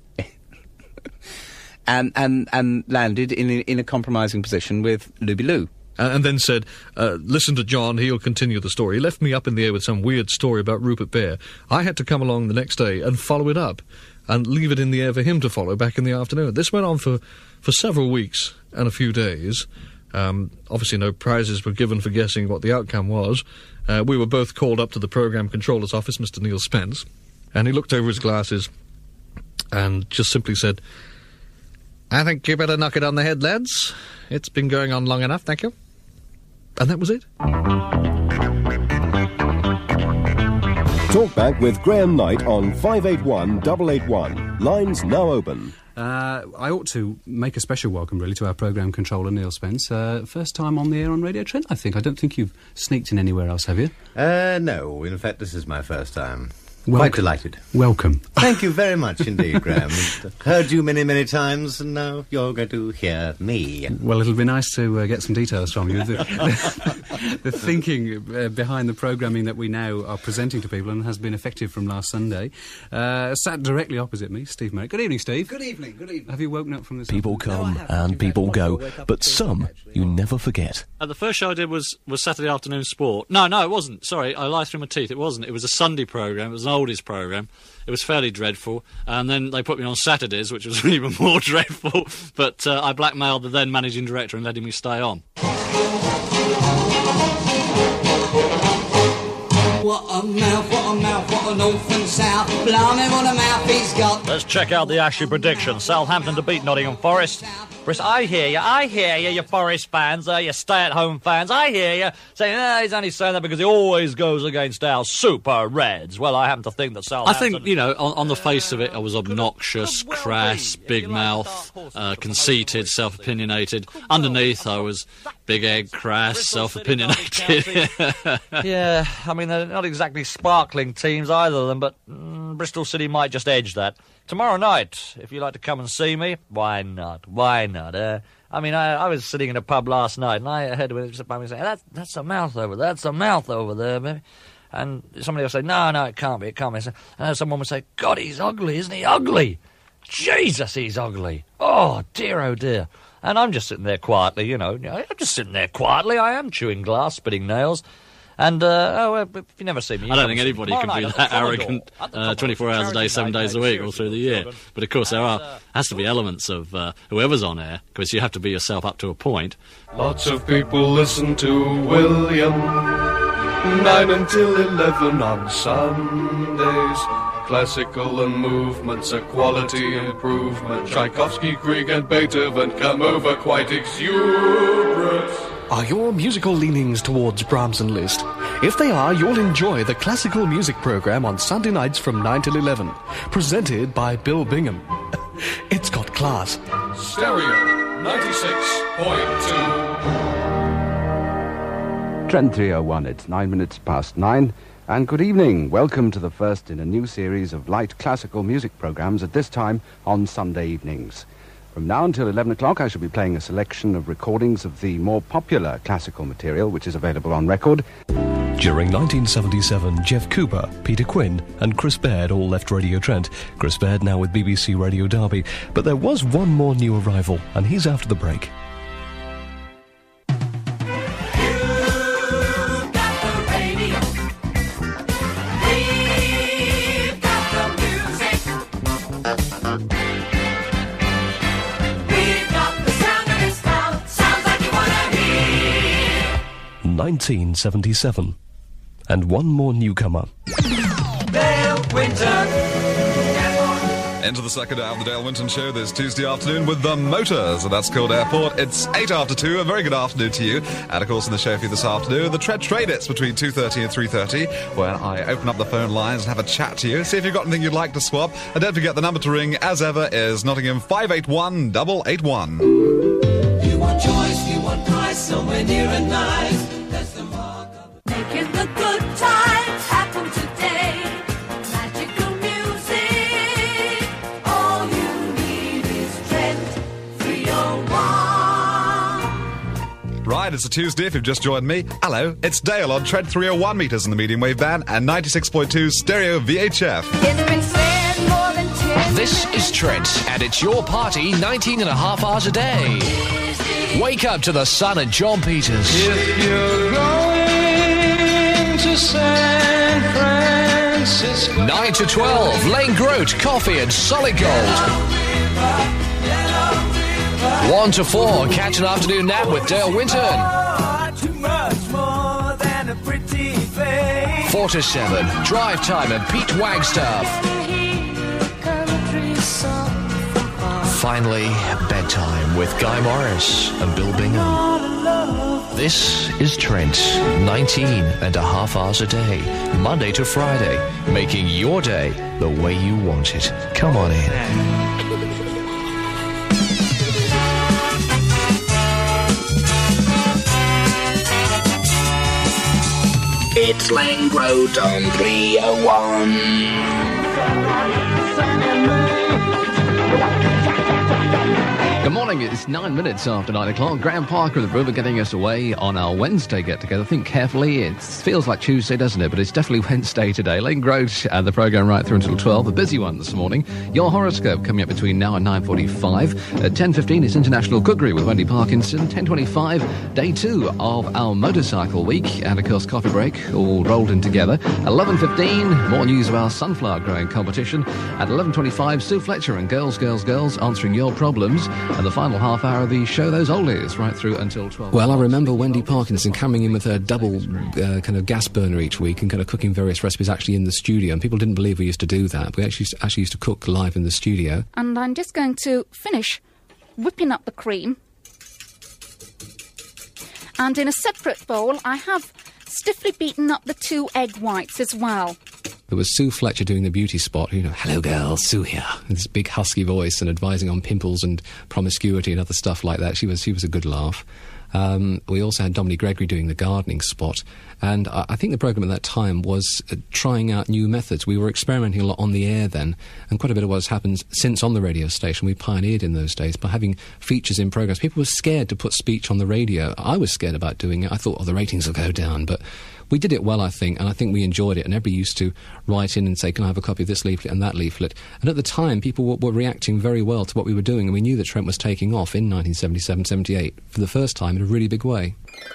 S13: and, and, and landed in a, in a compromising position with Luby Lou.
S12: Uh, and then said, uh, listen to John, he'll continue the story. He left me up in the air with some weird story about Rupert Bear. I had to come along the next day and follow it up, and leave it in the air for him to follow back in the afternoon. This went on for, for several weeks and a few days. Um, obviously no prizes were given for guessing what the outcome was. Uh, we were both called up to the programme controller's office, Mister Neil Spence, and he looked over his glasses and just simply said, I think you better knock it on the head, lads. It's been going on long enough, thank you. And that was it.
S7: Talkback with Graham Knight on five eight one eight eight one. Lines now open.
S10: Uh, I ought to make a special welcome, really, to our programme controller, Neil Spence. Uh, first time on the air on Radio Trent, I think. I don't think you've sneaked in anywhere else, have you?
S15: Uh, no. In fact, this is my first time.
S10: Wel-
S15: Quite delighted.
S10: Welcome.
S15: Thank you very much indeed, Graham. I've heard you many, many times, and now you're going to hear me.
S10: Well, it'll be nice to uh, get some details from you. The, the, the thinking uh, behind the programming that we now are presenting to people and has been effective from last Sunday. Uh, sat directly opposite me, Steve Merrick. Good evening, Steve.
S16: Good evening, good evening.
S10: Have you woken up from this?
S2: People come no, and people go, but some you never forget.
S18: Uh, the first show I did was, was Saturday afternoon sport. No, no, it wasn't. Sorry, I lied through my teeth. It wasn't. It was a Sunday programme. It was an
S8: oldies programme. It was fairly dreadful. And then they put me on Saturdays, which was even more dreadful. But uh, I blackmailed the then managing director and letting me stay on.
S11: What a mouth, what a mouth, what an orphan south. Blimey, what a mouth he's got.
S16: Let's check out the Ashley prediction. Southampton to beat Nottingham Forest. Chris, I hear you, I hear you, you Forest fans, uh, you stay-at-home fans, I hear you, saying, ah, he's only saying that because he always goes against our Super Reds. Well, I happen to think that
S8: I
S16: Southampton...
S8: think, you know, on, on the face of it, I was obnoxious, crass, big mouth, uh, conceited, self-opinionated. Underneath, I was big egg, crass, self-opinionated.
S16: Yeah, I mean, they're not exactly sparkling teams, either of them, but mm, Bristol City might just edge that. Tomorrow night, if you'd like to come and see me, why not? Why not? Uh, I mean, I, I was sitting in a pub last night, and I heard him say, that's, that's a mouth over there, that's a mouth over there, baby. And somebody will say, no, no, it can't be, it can't be. And someone would say, God, he's ugly, isn't he ugly? Jesus, he's ugly. Oh, dear, oh, dear. And I'm just sitting there quietly, you know, I'm just sitting there quietly, I am chewing glass, spitting nails. And, uh, oh, well, if you never see me...
S8: I don't think anybody can be that arrogant uh, twenty-four hours a day, seven days a week, all through the year. But, of course, there are has to be elements of uh, whoever's on air, because you have to be yourself up to a point.
S18: Lots of people listen to William, nine until eleven on Sundays. Classical and movements, a quality improvement. Tchaikovsky, Grieg and Beethoven come over quite exuberant.
S19: Are your musical leanings towards Brahms and Liszt? If they are, you'll enjoy the classical music program on Sunday nights from nine till eleven, presented by Bill Bingham. It's got class.
S18: Stereo ninety-six point two.
S20: Trend three oh one, it's nine minutes past nine. And good evening. Welcome to the first in a new series of light classical music programs at this time on Sunday evenings. From now until eleven o'clock, I shall be playing a selection of recordings of the more popular classical material which is available on record.
S2: During nineteen seventy-seven, Jeff Cooper, Peter Quinn and Chris Baird all left Radio Trent. Chris Baird now with B B C Radio Derby. But there was one more new arrival, and he's after the break. nineteen seventy-seven. And one more newcomer.
S6: Dale Winton.
S21: Into the second hour of the Dale Winton Show this Tuesday afternoon with the Motors at Edscold Airport. It's eight after two. A very good afternoon to you. And, of course, in the show for you this afternoon, the Tread Trade It's between two thirty and three thirty, where I open up the phone lines and have a chat to you, see if you've got anything you'd like to swap. And don't forget, the number to ring, as ever, is Nottingham five eight one, eight eight one.
S6: You want choice, you want price, somewhere near and nice. That's the mark of making the good times happen today. Magical music, all you need is Trent three oh one.
S21: Right, it's a Tuesday if you've just joined me. Hello, it's Dale on Tread three oh one metres in the medium wave band and ninety-six point two stereo V H F.
S6: It's been said more than ten.
S24: This is Trent, and it's your party nineteen and a half hours a day. Wake up to the son of John Peters.
S6: If you're going to San Francisco.
S24: nine to twelve, Lane Grote, Coffee and Solid Gold. one to four, catch an afternoon nap with Dale Winton.
S6: Too much more than a pretty face.
S24: four to seven, Drive Time and Pete Wagstaff. Finally, bedtime with Guy Morris and Bill Bingham. This is Trent, nineteen and a half hours a day, Monday to Friday, making your day the way you want it. Come on in.
S29: It's Lane Grote on three oh one.
S28: Good morning, it's nine minutes after nine o'clock. Graham Parker and the River getting us away on our Wednesday get-together. Think carefully, it feels like Tuesday, doesn't it? But it's definitely Wednesday today. Lane Grote and the programme right through until twelve. A busy one this morning. Your horoscope coming up between now and nine forty-five. At ten fifteen, it's International Cookery with Wendy Parkinson. ten twenty-five, day two of our motorcycle week. And, of course, coffee break, all rolled in together. eleven fifteen, more news of our sunflower growing competition. At eleven twenty-five, Sue Fletcher and Girls, Girls, Girls answering your problems. And the final half hour of the show, those oldies, right through until twelve.
S1: Well, I remember Wendy Parkinson coming in with her double uh, kind of gas burner each week and kind of cooking various recipes actually in the studio. And people didn't believe we used to do that. We actually actually used to cook live in the studio.
S4: And I'm just going to finish whipping up the cream. And in a separate bowl, I have stiffly beaten up the two egg whites as well.
S1: There was Sue Fletcher doing the beauty spot, you know, hello girls, Sue here, with this big husky voice and advising on pimples and promiscuity and other stuff like that. She was she was a good laugh. Um, we also had Dominic Gregory doing the gardening spot, and I, I think the programme at that time was uh, trying out new methods. We were experimenting a lot on the air then, and quite a bit of what has happened since on the radio station. We pioneered in those days by having features in programmes. People were scared to put speech on the radio. I was scared about doing it. I thought, oh, the ratings will go down, but we did it well, I think, and I think we enjoyed it, and everybody used to write in and say, can I have a copy of this leaflet and that leaflet? And at the time, people were, were reacting very well to what we were doing, and we knew that Trent was taking off in nineteen seventy-seven seventy-eight for the first time in a really big way.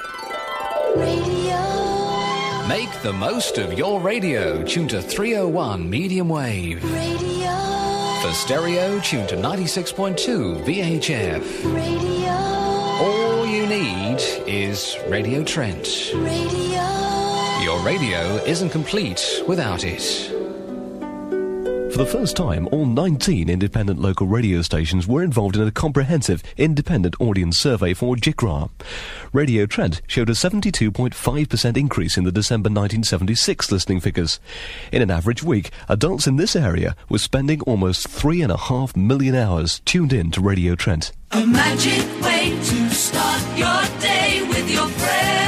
S28: Radio. Make the most of your radio. Tune to three oh one medium wave.
S4: Radio.
S28: For stereo, tune to ninety-six point two V H F.
S4: Radio.
S28: All you need is Radio Trent.
S4: Radio.
S28: Your radio isn't complete without it.
S2: For the first time, all nineteen independent local radio stations were involved in a comprehensive independent audience survey for J C R A. Radio Trent showed a seventy-two point five percent increase in the December nineteen seventy-six listening figures. In an average week, adults in this area were spending almost three and a half million hours tuned in to Radio Trent.
S6: A magic way to start your day with your friends.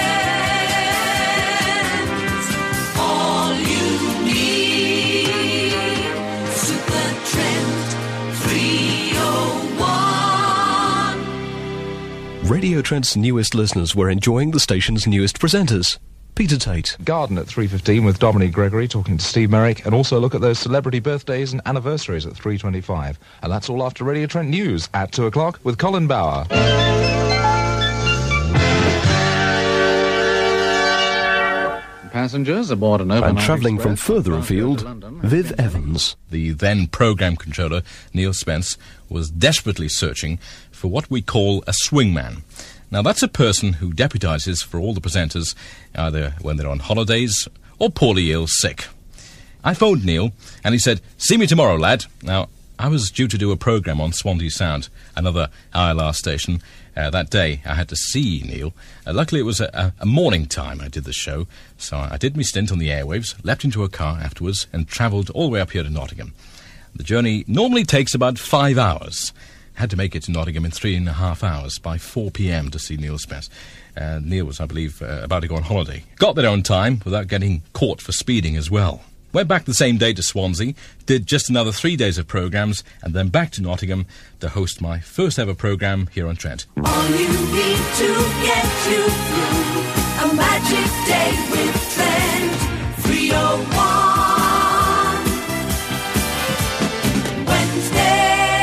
S6: All you need, Super Trent three oh one.
S2: Radio Trent's newest listeners were enjoying the station's newest presenters. Peter Tate.
S5: Garden at three fifteen with Dominic Gregory talking to Steve Merrick, and also look at those celebrity birthdays and anniversaries at three twenty-five. And that's all after Radio Trent News at two o'clock with Colin Bauer.
S9: Passengers aboard an overnight
S2: And travelling from
S9: express
S2: further afield, Viv Evans.
S12: The then programme controller, Neil Spence, was desperately searching for what we call a swingman. Now, that's a person who deputises for all the presenters, either when they're on holidays or poorly ill sick. I phoned Neil, and he said, see me tomorrow, lad. Now, I was due to do a programme on Swansea Sound, another I L R station. Uh, that day, I had to see Neil. Uh, luckily, it was a, a, a morning time I did the show, so I did my stint on the airwaves, leapt into a car afterwards, and travelled all the way up here to Nottingham. The journey normally takes about five hours. Had to make it to Nottingham in three and a half hours by four p.m. to see Neil Spence. Uh, Neil was, I believe, uh, about to go on holiday. Got there on time without getting caught for speeding as well. Went back the same day to Swansea, did just another three days of programmes, and then back to Nottingham to host my first ever programme here on Trent.
S6: All you need to get you through a magic day with Trent three oh one. Wednesday.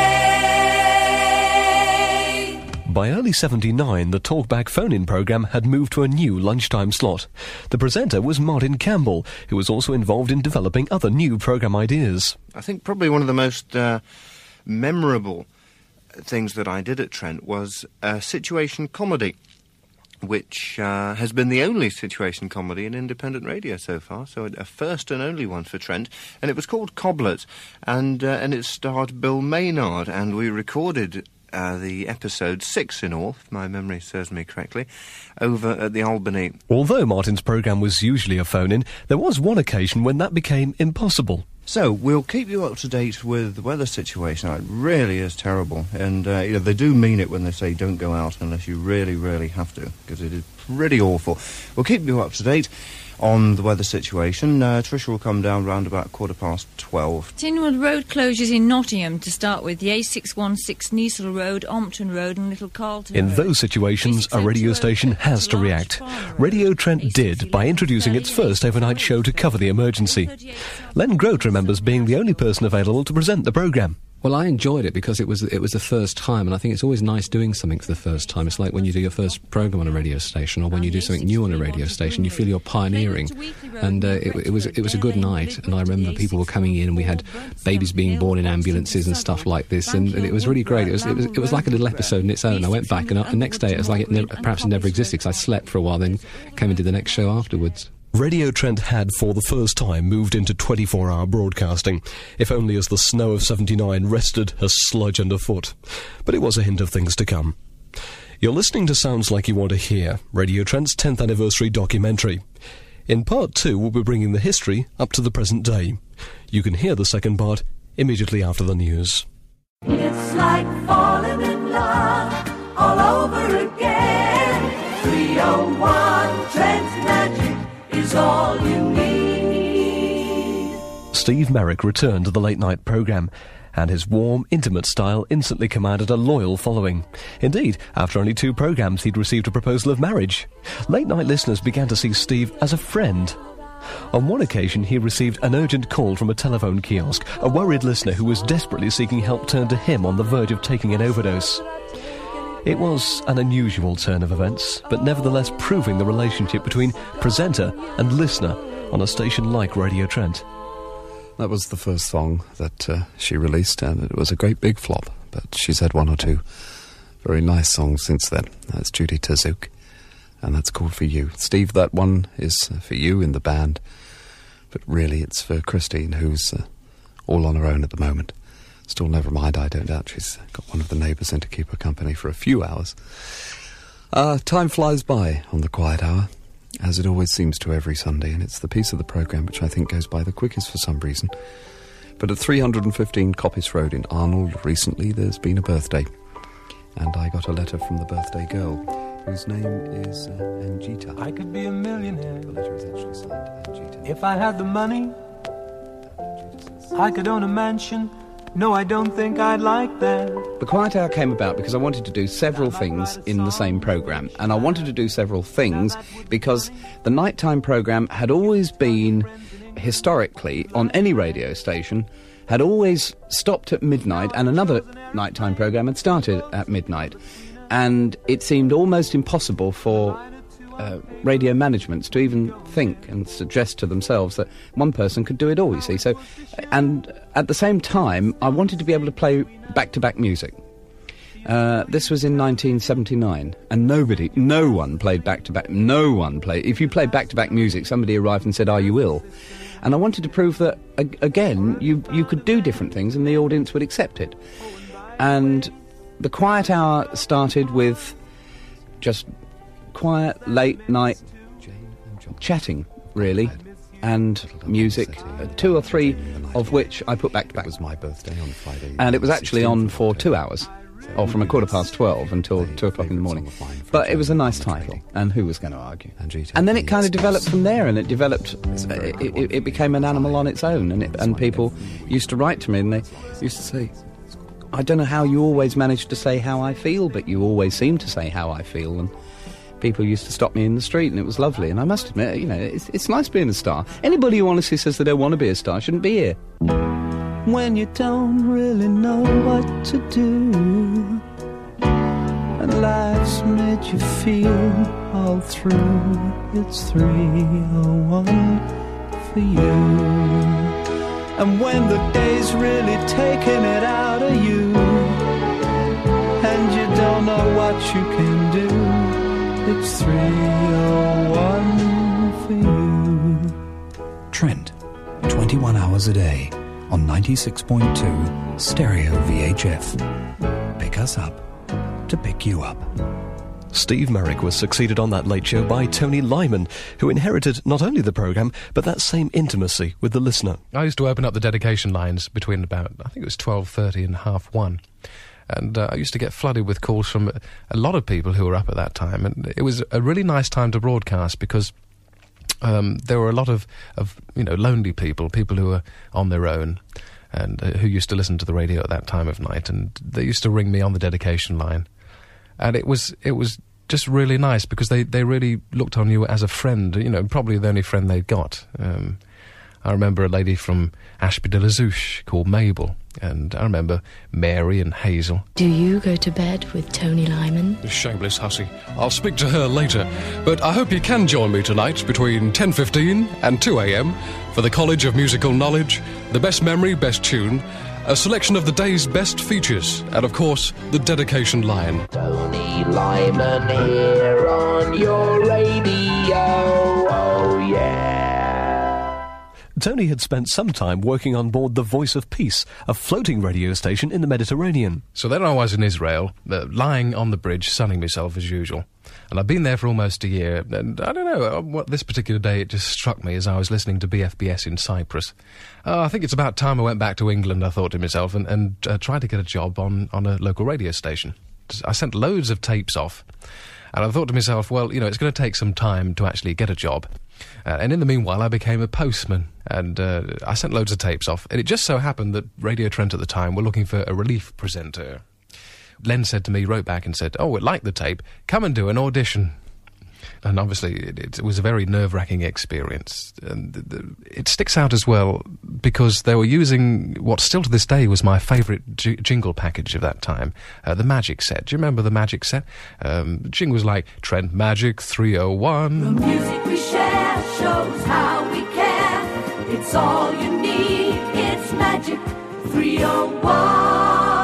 S2: By early seventy-nine, the Talkback phone-in programme had moved to a new lunchtime slot. The presenter was Martin Campbell, who was also involved in developing other new programme ideas.
S17: I think probably one of the most uh, memorable things that I did at Trent was a situation comedy, which uh, has been the only situation comedy in independent radio so far, so a first and only one for Trent, and it was called Cobblers, and, uh, and it starred Bill Maynard, and we recorded Uh, the episode six in all, if my memory serves me correctly, over at the Albany.
S2: Although Martin's programme was usually a phone-in, there was one occasion when that became impossible.
S17: So, we'll keep you up to date with the weather situation. It really is terrible, and uh, you know, they do mean it when they say don't go out unless you really, really have to, because it is pretty awful. We'll keep you up to date on the weather situation. Uh, Tricia will come down round about quarter past twelve.
S3: Tinwood road closures in Nottingham to start with. The A six one six Neasel Road, Ompton Road and Little Carlton
S2: In
S3: Road.
S2: those situations, a radio station has to react. Radio Trent did by introducing its first overnight show to cover the emergency. Len Grote remembers being the only person available to present the programme.
S1: Well, I enjoyed it because it was it was the first time, and I think it's always nice doing something for the first time. It's like when you do your first programme on a radio station, or when you do something new on a radio station, you feel you're pioneering. And uh, it, it was it was a good night, and I remember people were coming in, and we had babies being born in ambulances and stuff like this, and, and it was really great. It was, it was it was like a little episode in its own. I went back, and uh, the next day it was like it never, perhaps it never existed, because I slept for a while, then came and did the next show afterwards.
S2: Radio Trent had, for the first time, moved into twenty-four hour broadcasting, if only as the snow of seventy-nine rested as sludge underfoot. But it was a hint of things to come. You're listening to Sounds Like You Want to Hear, Radio Trent's tenth anniversary documentary. In part two, we'll be bringing the history up to the present day. You can hear the second part immediately after the news.
S6: It's like falling in love all over again. three oh one Trent Magic is all you need.
S2: Steve Merrick returned to the late-night programme, and his warm, intimate style instantly commanded a loyal following. Indeed, after only two programmes, he'd received a proposal of marriage. Late-night listeners began to see Steve as a friend. On one occasion, he received an urgent call from a telephone kiosk. A worried listener who was desperately seeking help turned to him on the verge of taking an overdose. It was an unusual turn of events, but nevertheless proving the relationship between presenter and listener on a station like Radio Trent.
S9: That was the first song that uh, she released, and it was a great big flop, but she's had one or two very nice songs since then. That's Judy Tazook, and that's called For You. Steve, that one is for you in the band, but really it's for Christine, who's uh, all on her own at the moment. Still, never mind, I don't doubt she's got one of the neighbours in to keep her company for a few hours. Uh, time flies by on the Quiet Hour, as it always seems to every Sunday, and it's the piece of the programme which I think goes by the quickest for some reason. But at three hundred fifteen Coppice Road in Arnold recently, there's been a birthday. And I got a letter from the birthday girl, whose name is uh, Anjita.
S13: I could be a millionaire.
S9: The letter is actually signed Anjita.
S13: If I had the money, I could own a mansion. No, I don't think I'd like that.
S14: The Quiet Hour came about because I wanted to do several things in the same programme. And I wanted to do several things because the nighttime programme had always been, historically, on any radio station, had always stopped at midnight, and another nighttime programme had started at midnight. And it seemed almost impossible for uh, radio managements to even think and suggest to themselves that one person could do it all, you see. So, and at the same time, I wanted to be able to play back-to-back music. Uh, this was in nineteen seventy-nine, and nobody, no one played back-to-back, no one played. If you played back-to-back music, somebody arrived and said, "Are you ill?" And I wanted to prove that, ag- again, you, you could do different things and the audience would accept it. And the Quiet Hour started with just quiet, late-night chatting, really, and music, uh, two or three of which I put back-to-back.
S9: It was my birthday on Friday.
S14: And it was actually on for two hours, or from a quarter past twelve until two o'clock in the morning. But it was a nice title, and who was going to argue? And then it kind of developed from there, and it developed, uh, it, it, it became an animal on its own, and, it, and people used to write to me, and they used to say, I don't know how you always manage to say how I feel, but you always seem to say how I feel, and people used to stop me in the street, and it was lovely. And I must admit, you know, it's, it's nice being a star. Anybody who honestly says they don't want to be a star shouldn't be here.
S13: When you don't really know what to do, and life's made you feel all through, it's three oh one for you. And when the day's really taking it out of you, and you don't know what you can do, it's three oh one for you.
S22: Trent, twenty-one hours a day on ninety-six point two Stereo V H F. Pick us up to pick you up.
S2: Steve Merrick was succeeded on That Late Show by Tony Lyman, who inherited not only the programme, but that same intimacy with the listener.
S23: I used to open up the dedication lines between about, I think it was twelve thirty and half one.
S7: And uh, I used to get flooded with calls from a, a lot of people who were up at that time. And it was a really nice time to broadcast because um, there were a lot of, of, you know, lonely people, people who were on their own and uh, who used to listen to the radio at that time of night. And they used to ring me on the dedication line. And it was it was just really nice because they, they really looked on you as a friend, you know, probably the only friend they'd got. Um, I remember a lady from Ashby de la Zouch called Mabel, and I remember Mary and Hazel.
S10: Do you go to bed with Tony Lyman?
S19: Shameless hussy. I'll speak to her later, but I hope you can join me tonight between ten fifteen and two a.m. for the College of Musical Knowledge, the Best Memory, Best Tune, a selection of the day's best features, and of course, the dedication line.
S29: Tony Lyman here on your radio, oh yeah.
S2: Tony had spent some time working on board the Voice of Peace, a floating radio station in the Mediterranean.
S7: So then I was in Israel, uh, lying on the bridge, sunning myself as usual. And I'd been there for almost a year, and I don't know, uh, what this particular day it just struck me as I was listening to B F B S in Cyprus. Uh, I think it's about time I went back to England, I thought to myself, and, and uh, tried to get a job on, on a local radio station. I sent loads of tapes off, and I thought to myself, well, you know, it's going to take some time to actually get a job. Uh, and in the meanwhile, I became a postman, and uh, I sent loads of tapes off. And it just so happened that Radio Trent at the time were looking for a relief presenter. Len said to me, wrote back and said, oh, we like the tape, come and do an audition. And obviously, it, it was a very nerve-wracking experience. And the, the, it sticks out as well because they were using what still to this day was my favourite j- jingle package of that time, uh, the Magic Set. Do you remember the Magic Set? Um, jingles like Trent Magic three oh one.
S6: The music we share shows how we care. It's all you need. It's Magic three oh one.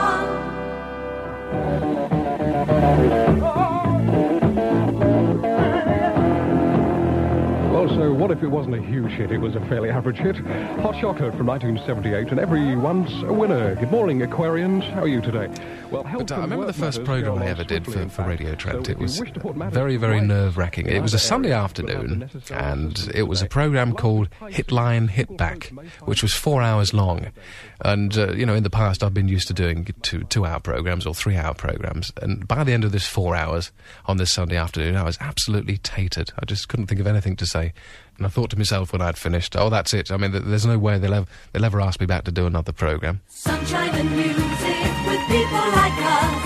S19: Well, so what if it wasn't a huge hit? It was a fairly average hit. Hot Chocolate from nineteen seventy-eight, and everyone's a winner. Good morning, Aquarians. How are you today? Well,
S7: but, uh, I remember the first programme I ever did for, for Radio Trent. It was very, very nerve-wracking. It was a Sunday afternoon, and it was a programme called Hit Line, Hit Back, which was four hours long. And, uh, you know, in the past I've been used to doing two, two-hour programmes or three-hour programmes, and by the end of this four hours on this Sunday afternoon, I was absolutely tatered. I just couldn't think of anything to say. And I thought to myself when I'd finished, oh, that's it. I mean, th- there's no way they'll ever, they'll ever ask me back to do another programme.
S6: Sunshine and music with people like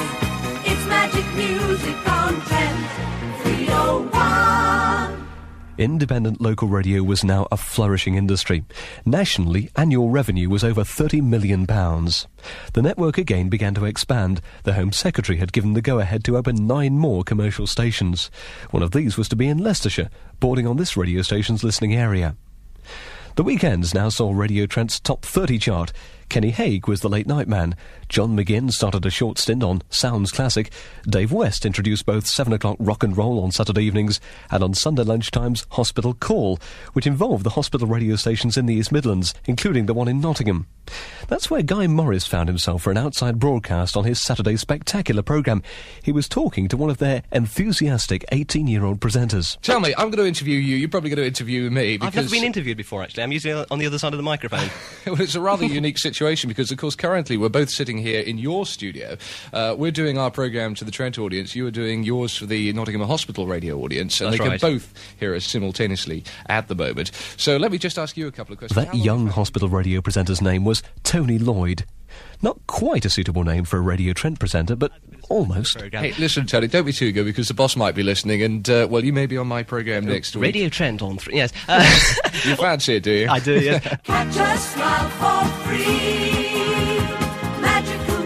S6: us. It's magic music on Trent three oh one.
S2: Independent local radio was now a flourishing industry. Nationally, annual revenue was over thirty million pounds. The network again began to expand. The Home Secretary had given the go-ahead to open nine more commercial stations. One of these was to be in Leicestershire, bordering on this radio station's listening area. The weekends now saw Radio Trent's top thirty chart. Kenny Haig was the late-night man. John McGinn started a short stint on Sounds Classic. Dave West introduced both seven o'clock rock and roll on Saturday evenings and on Sunday lunchtimes Hospital Call, which involved the hospital radio stations in the East Midlands, including the one in Nottingham. That's where Guy Morris found himself for an outside broadcast on his Saturday Spectacular programme. He was talking to one of their enthusiastic eighteen-year-old presenters.
S7: Tell me, I'm going to interview you, you're probably going to interview me, because...
S11: I've never been interviewed before, actually. I'm usually on the other side of the microphone.
S7: Well, it's a rather unique situation, because, of course, currently we're both sitting here in your studio. Uh, we're doing our programme to the Trent audience, you are doing yours for the Nottingham Hospital radio audience, and
S11: That's
S7: they
S11: right.
S7: can both hear us simultaneously at the moment. So let me just ask you a couple of questions.
S2: That young hospital radio presenter's name was Tony Lloyd. Not quite a suitable name for a Radio Trent presenter, but almost.
S7: Hey, listen, Tony, don't be too good, because the boss might be listening, and, uh, well, you may be on my programme next week.
S11: Radio Trent on three, yes. Uh,
S7: you fancy it, do you?
S11: I do, yes.
S6: Catch a smile for free. Magical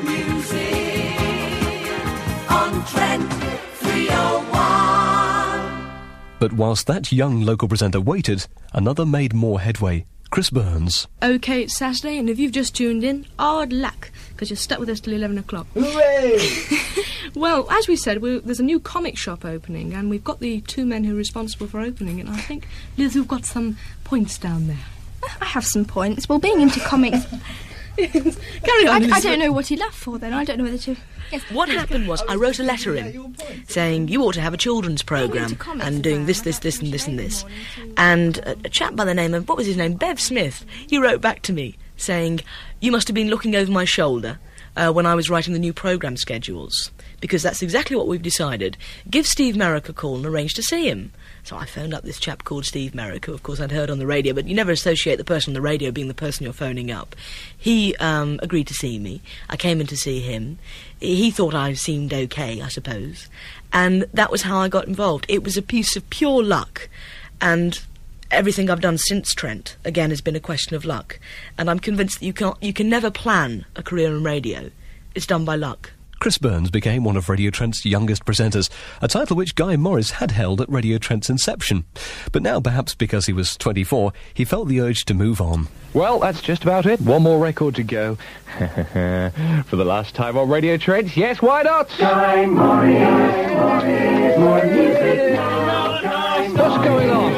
S6: music on Trent three oh one.
S2: But whilst that young local presenter waited, another made more headway. Chris Burns.
S15: OK, it's Saturday, and if you've just tuned in, hard luck, because you're stuck with us till eleven o'clock.
S11: Hooray!
S15: Well, as we said, we're, there's a new comic shop opening, and we've got the two men who are responsible for opening it, and I think, Liz, we've got some points down there.
S16: I have some points. Well, being into comics...
S15: Carry on,
S16: I, I don't know what he left for, then. I don't know whether to... Yes,
S23: What happened was I wrote a letter in saying you ought to have a children's programme and doing this, this, this and this and this. And a, a chap by the name of, what was his name, Bev Smith, he wrote back to me saying, you must have been looking over my shoulder, uh, when I was writing the new programme schedules, because that's exactly what we've decided. Give Steve Merrick a call and arrange to see him. So I phoned up this chap called Steve Merrick, who of course I'd heard on the radio, but you never associate the person on the radio being the person you're phoning up. He um, agreed to see me. I came in to see him. He thought I seemed okay, I suppose. And that was how I got involved. It was a piece of pure luck. And everything I've done since Trent, again, has been a question of luck. And I'm convinced that you can't, you can never plan a career in radio. It's done by luck.
S2: Chris Burns became one of Radio Trent's youngest presenters, a title which Guy Morris had held at Radio Trent's inception. But now, perhaps because he was twenty-four, he felt the urge to move on.
S4: Well, that's just about it. One more record to go. For the last time on Radio Trent, yes, why not?
S6: Guy Morris, Morris, more music now. Guy
S4: What's going on?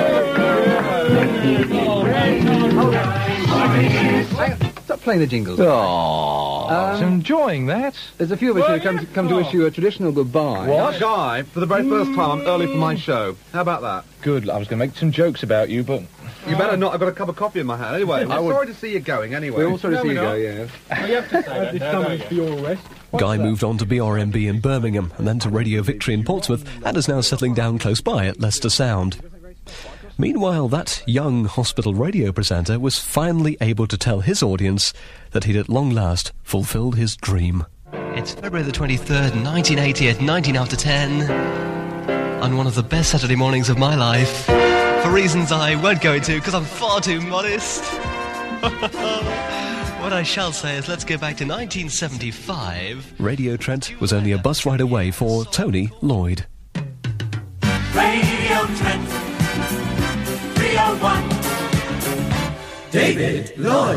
S8: Stop playing the jingles.
S4: Oh, I was enjoying that.
S8: There's a few of us who come to, come to wish you a traditional goodbye.
S4: What?
S8: Guy, for the very first time, I'm early for my show. How about that?
S4: Good. I was going to make some jokes about you, but...
S8: You better not. I've got a cup of coffee in my hand. Anyway, I'm sorry to see you going, anyway. We're all sorry to see you go, yes. You have to say that, for your rest.
S2: Guy moved on to B R M B in Birmingham and then to Radio Victory in Portsmouth and is now settling down close by at Leicester Sound. Meanwhile, that young hospital radio presenter was finally able to tell his audience that he'd at long last fulfilled his dream.
S11: It's February the twenty-third, nineteen eighty at nineteen after ten, on one of the best Saturday mornings of my life, for reasons I won't go into because I'm far too modest. What I shall say is let's go back to nineteen seventy-five.
S2: Radio Trent was only a bus ride away for Tony Lloyd.
S6: Radio Trent, three oh one. David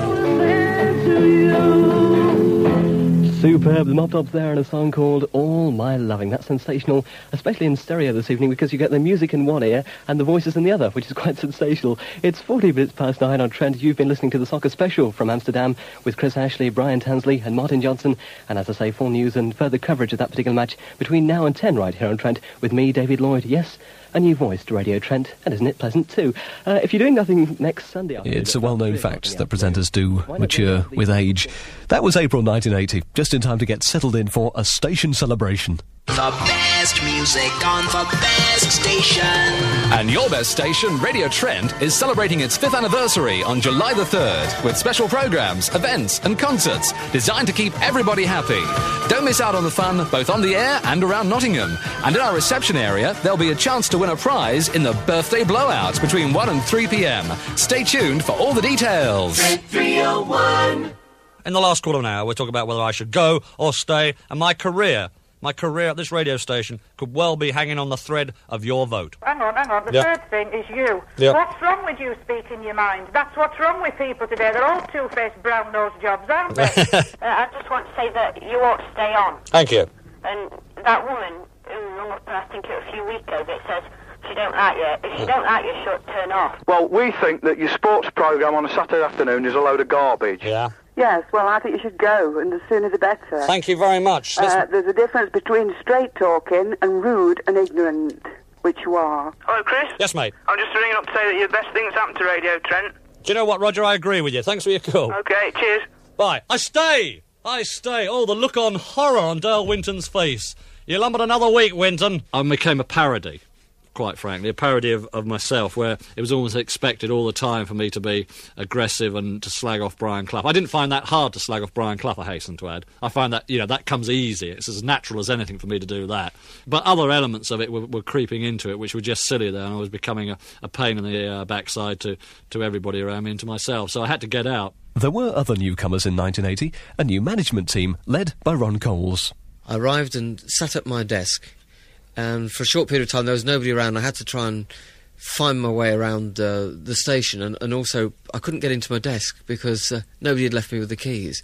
S6: Lloyd.
S18: Superb. The Mob Tops there in a song called All My Loving. That's sensational, especially in stereo this evening, because you get the music in one ear and the voices in the other, which is quite sensational. It's forty minutes past nine on Trent. You've been listening to the Soccer Special from Amsterdam with Chris Ashley, Brian Tansley and Martin Johnson. And as I say, full news and further coverage of that particular match between now and ten right here on Trent with me, David Lloyd. Yes, a new voice to Radio Trent, and isn't it pleasant too? Uh, if you're doing nothing next Sunday...
S2: It's a well-known fact that presenters do mature with age. That was April nineteen eighty, just in time to get settled in for a station celebration.
S29: The best music on the best station.
S28: And your best station, Radio Trent, is celebrating its fifth anniversary on July the third with special programmes, events and concerts designed to keep everybody happy. Don't miss out on the fun both on the air and around Nottingham. And in our reception area, there'll be a chance to win a prize in the birthday blowout between one and three p.m. Stay tuned for all the details.
S6: three oh one.
S20: In the last quarter of an hour, we're talking about whether I should go or stay, and my career, my career at this radio station could well be hanging on the thread of your vote.
S21: Hang on, hang on. The
S20: Yeah.
S21: third thing is you.
S20: Yeah.
S21: What's wrong with you speaking your mind? That's what's wrong with people today. They're all two-faced, brown-nosed jobs, aren't they?
S24: uh, I just want to say that you ought to stay on.
S20: Thank you.
S24: And that woman who rung up, I think it was a few weeks ago, that says she don't like you. If she don't like you, she'll turn off.
S25: Well, we think that your sports programme on a Saturday afternoon is a load of garbage.
S20: Yeah.
S26: Yes, well, I think you should go, and the sooner the better.
S20: Thank you very much. Let's-
S26: Uh, there's a difference between straight talking and rude and ignorant, which you are.
S24: Hello, Chris.
S20: Yes, mate.
S24: I'm just ringing up to say that you're the best thing that's happened to Radio Trent.
S20: Do you know what, Roger? I agree with you. Thanks for your call.
S24: Okay, cheers.
S20: Bye. I stay! I stay. Oh, the look on horror on Dale Winton's face. You lumbered another week, Winton. I became a parody, quite frankly, a parody of, of myself, where it was almost expected all the time for me to be aggressive and to slag off Brian Clough. I didn't find that hard to slag off Brian Clough, I hasten to add. I find that, you know, that comes easy. It's as natural as anything for me to do that. But other elements of it were, were creeping into it, which were just silly there, and I was becoming a, a pain in the uh, backside to, to everybody around me and to myself. So I had to get out.
S2: There were other newcomers in nineteen eighty, a new management team led by Ron Coles.
S27: I arrived and sat at my desk, and for a short period of time there was nobody around. I had to try and find my way around uh, the station, and, and also I couldn't get into my desk because uh, nobody had left me with the keys.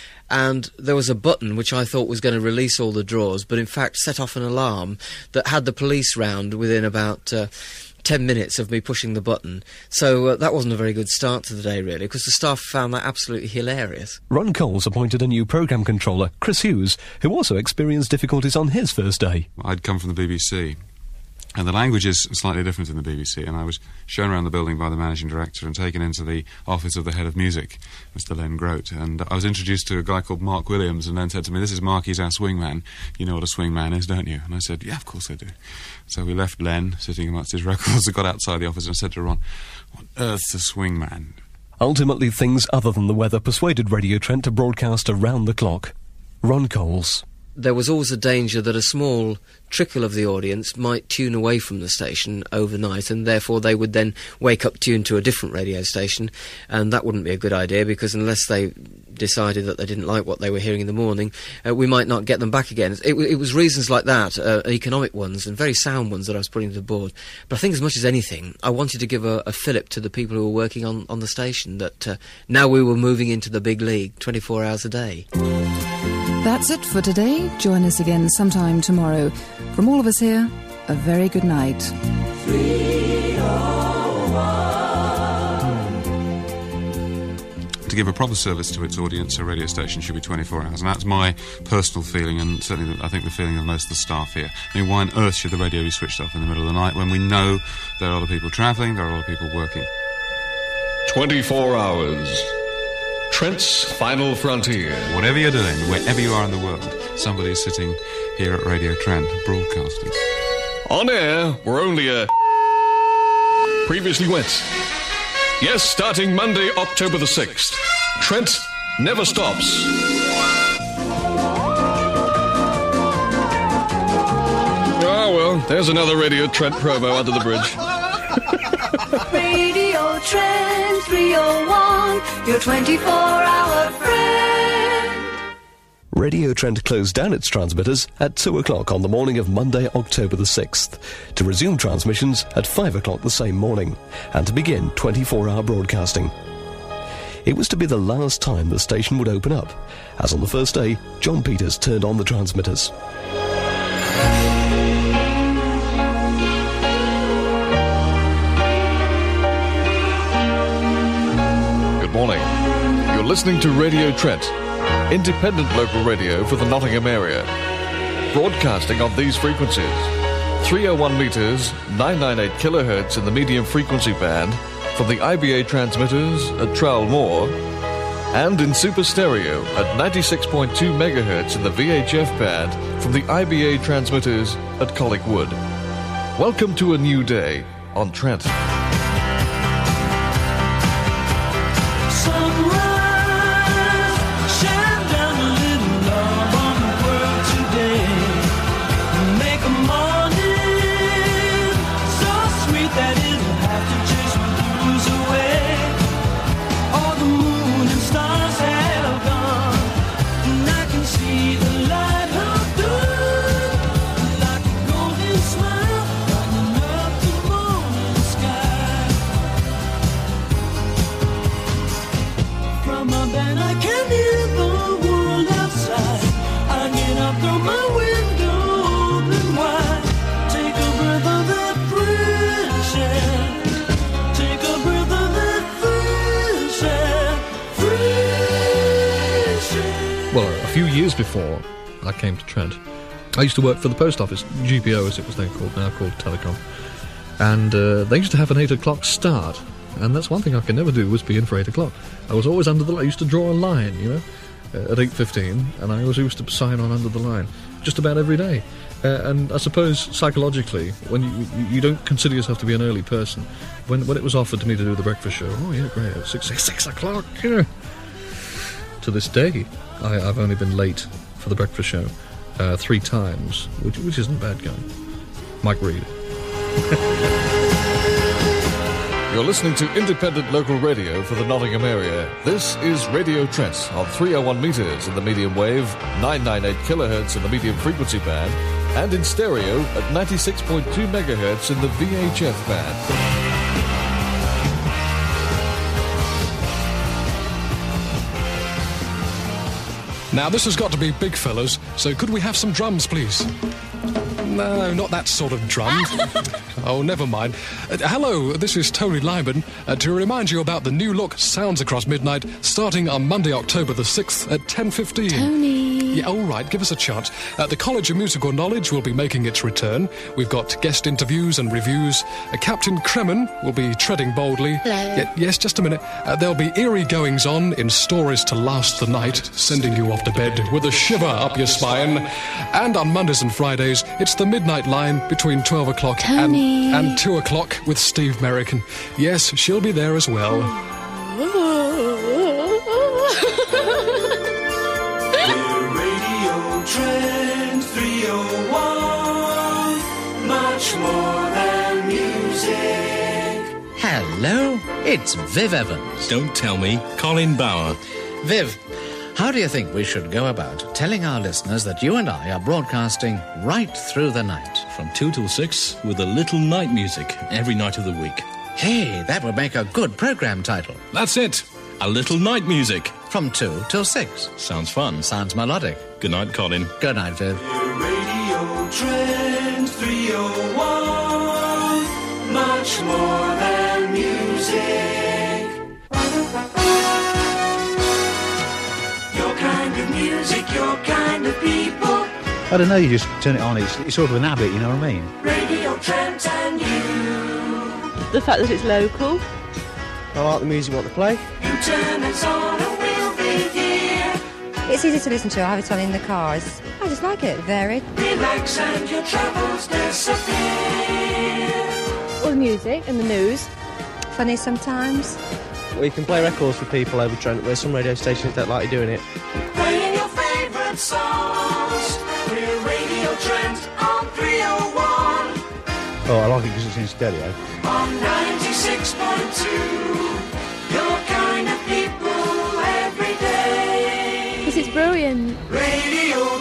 S27: And there was a button which I thought was going to release all the drawers, but in fact set off an alarm that had the police round within about uh, ten minutes of me pushing the button. So uh, that wasn't a very good start to the day, really, because the staff found that absolutely hilarious.
S2: Ron Coles appointed a new programme controller, Chris Hughes, who also experienced difficulties on his first day.
S30: I'd come from the B B C,
S1: And the language is slightly different in the B B C, and I was shown around the building by the managing director and taken into the office of the head of music, Mister Len Grote, and I was introduced to a guy called Mark Williams, and Len said to me, "This is Mark, he's our swingman. You know what a swingman is, don't you?" And I said, "Yeah, of course I do." So we left Len sitting amongst his records and got outside the office and said to Ron, "What on earth's a swingman?"
S2: Ultimately, things other than the weather persuaded Radio Trent to broadcast around the clock. Ron Coles.
S27: There was always a danger that a small trickle of the audience might tune away from the station overnight, and therefore they would then wake up tuned to a different radio station, and that wouldn't be a good idea, because unless they decided that they didn't like what they were hearing in the morning, uh, we might not get them back again. It, it was reasons like that, uh, economic ones, and very sound ones, that I was putting to the board. But I think as much as anything, I wanted to give a, a fillip to the people who were working on, on the station, that uh, now we were moving into the big league, twenty-four hours a day.
S3: That's it for today. Join us again sometime tomorrow. From all of us here, a very good night.
S1: To give a proper service to its audience, a radio station should be twenty-four hours, and that's my personal feeling, and certainly I think the feeling of most of the staff here. I mean, why on earth should the radio be switched off in the middle of the night when we know there are other people travelling, there are other people working?
S5: twenty-four hours. Trent's Final Frontier.
S1: Whatever you're doing, wherever you are in the world, somebody's sitting here at Radio Trent broadcasting.
S5: On air, we're only a... Previously went. Yes, starting Monday, October the sixth. Trent never stops. Oh, well, there's another Radio Trent promo under the bridge.
S6: Radio Trent three oh one, your twenty-four hour friend.
S2: Radio Trent closed down its transmitters at two o'clock on the morning of Monday, October the sixth, to resume transmissions at five o'clock the same morning, and to begin twenty-four hour broadcasting. It was to be the last time the station would open up, as on the first day, John Peters turned on the transmitters.
S5: Good morning. You're listening to Radio Trent, independent local radio for the Nottingham area. Broadcasting on these frequencies: three oh one metres, nine ninety-eight kilohertz in the medium frequency band from the I B A transmitters at Trowell Moor, and in super stereo at ninety-six point two megahertz in the V H F band from the I B A transmitters at Collick Wood. Welcome to a new day on Trent.
S9: Years before I came to Trent, I used to work for the post office, G P O as it was then called, now called Telecom, and uh, they used to have an eight o'clock start, and that's one thing I could never do, was be in for eight o'clock. I was always under the line. I used to draw a line, you know, uh, at eight fifteen, and I always used to sign on under the line, just about every day. Uh, and I suppose psychologically, when you, you you don't consider yourself to be an early person, when when it was offered to me to do the breakfast show, oh yeah, great, at six, six o'clock, yeah. To this day, I, I've only been late for the breakfast show uh, three times, which, which isn't bad going. Mike Reed.
S5: You're listening to independent local radio for the Nottingham area. This is Radio Trent on three oh one metres in the medium wave, nine ninety-eight kilohertz in the medium frequency band, and in stereo at ninety-six point two megahertz in the V H F band.
S12: Now, this has got to be big, fellas, so could we have some drums, please? No, not that sort of drum. Oh, never mind. Uh, hello, this is Tony Lyman, uh, to remind you about the new look Sounds Across Midnight, starting on Monday, October the sixth at ten fifteen.
S3: Tony!
S12: Yeah, all right, give us a chance. Uh, the College of Musical Knowledge will be making its return. We've got guest interviews and reviews. Uh, Captain Kremen will be treading boldly.
S3: Hello.
S12: Y- yes, just a minute. Uh, there'll be eerie goings-on in stories to last the night, sending you off to bed with a shiver up your spine. And on Mondays and Fridays, it's the Midnight Line between twelve o'clock and, and two o'clock with Steve Merrick. And yes, she'll be there as well.
S6: Radio Trend three oh one, much more than music.
S7: Hello, it's Viv Evans.
S10: Don't tell me, Colin Bauer.
S7: Viv, how do you think we should go about telling our listeners that you and I are broadcasting right through the night?
S10: From two till six, with a little night music every night of the week.
S7: Hey, that would make a good program title.
S10: That's it. A little night music.
S7: From two till six.
S10: Sounds fun.
S7: Sounds melodic.
S10: Good night, Colin.
S7: Good night, Viv.
S6: Radio Trend three oh one, much more than music. Your kind of music, your kind of people.
S8: I don't know, you just turn it on, it's, it's sort of an habit, you know what I mean?
S6: Radio Trent and you.
S13: The fact that it's local.
S14: I like the music what they play.
S6: You turn us on and we'll be here.
S15: It's easy to listen to. I have it on in the cars. I just like it. Varied.
S6: Relax and your troubles disappear.
S13: All the music and the news.
S15: Funny sometimes.
S14: We can play records for people over Trent, where some radio stations don't like you doing it.
S6: Playing your favourite songs. We're Radio Trent on three oh one.
S8: Oh, I like it because it's in stereo.
S6: On ninety-six point two. Your kind of people every day.
S13: This is brilliant.
S6: Radio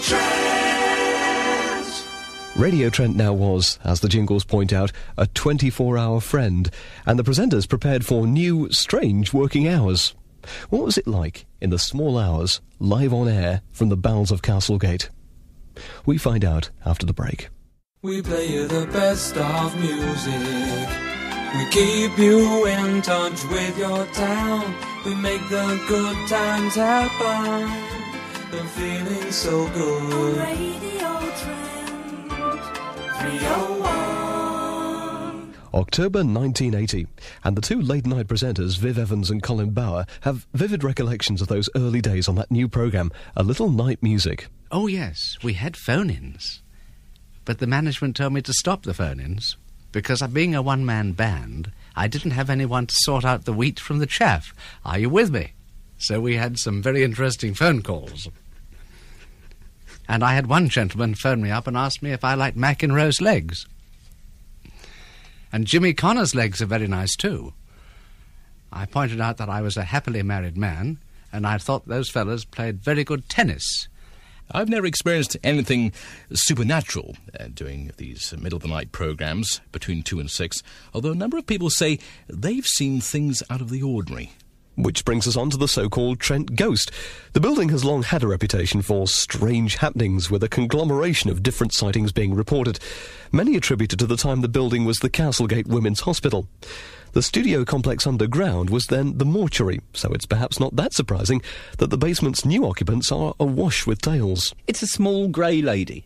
S6: Trent.
S2: Radio Trent now was, as the jingles point out, a twenty-four hour friend, and the presenters prepared for new, strange working hours. What was it like in the small hours, live on air from the bowels of Castlegate? We find out after the break.
S6: We play you the best of music. We keep you in touch with your town. We make the good times happen. The feeling's so good. Radio Trend three oh one.
S2: October nineteen eighty, and the two late-night presenters, Viv Evans and Colin Bauer, have vivid recollections of those early days on that new programme, A Little Night Music.
S7: Oh, yes, we had phone-ins. But the management told me to stop the phone-ins, because being a one-man band, I didn't have anyone to sort out the wheat from the chaff. Are you with me? So we had some very interesting phone calls. And I had one gentleman phone me up and ask me if I liked McEnroe's legs. And Jimmy Connor's legs are very nice too. I pointed out that I was a happily married man, and I thought those fellas played very good tennis.
S10: I've never experienced anything supernatural uh, doing these middle-of-the-night programmes between two and six, although a number of people say they've seen things out of the ordinary.
S2: Which brings us on to the so-called Trent Ghost. The building has long had a reputation for strange happenings, with a conglomeration of different sightings being reported, many attributed to the time the building was the Castlegate Women's Hospital. The studio complex underground was then the mortuary, so it's perhaps not that surprising that the basement's new occupants are awash with tales.
S16: It's a small grey lady.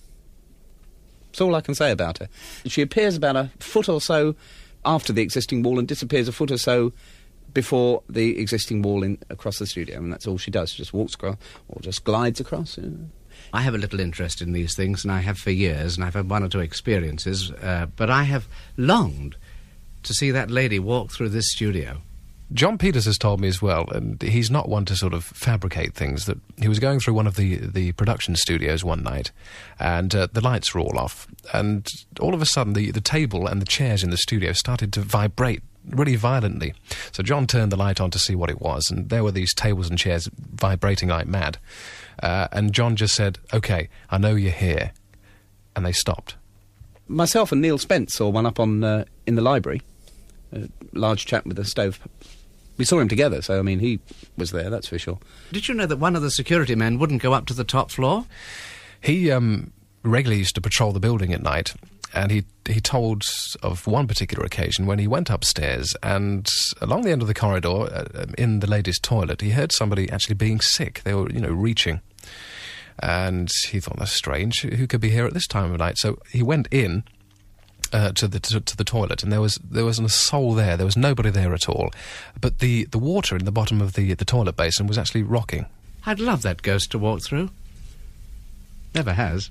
S16: That's all I can say about her. She appears about a foot or so after the existing wall and disappears a foot or so before the existing wall in, across the studio, and that's all she does. She just walks across, or just glides across. You know.
S7: I have a little interest in these things, and I have for years, and I've had one or two experiences, uh, but I have longed to see that lady walk through this studio.
S9: John Peters has told me as well, and he's not one to sort of fabricate things, that he was going through one of the, the production studios one night, and uh, the lights were all off, and all of a sudden the, the table and the chairs in the studio started to vibrate really violently. So John turned the light on to see what it was, and there were these tables and chairs vibrating like mad. Uh, and John just said, "OK, I know you're here." And they stopped.
S16: Myself and Neil Spence saw one up on uh, in the library. A large chap with a stove. We saw him together, so, I mean, he was there, that's for sure.
S7: Did you know that one of the security men wouldn't go up to the top floor?
S9: He um, regularly used to patrol the building at night,
S12: and he he told of one particular occasion when he went upstairs, and along the end of the corridor, uh, in the ladies' toilet, he heard somebody actually being sick. They were, you know, reaching. And he thought, that's strange. Who could be here at this time of night? So he went in uh, to the to, to the toilet, and there was there wasn't a soul there. There was nobody there at all. But the, the water in the bottom of the the toilet basin was actually rocking.
S7: I'd love that ghost to walk through. Never has.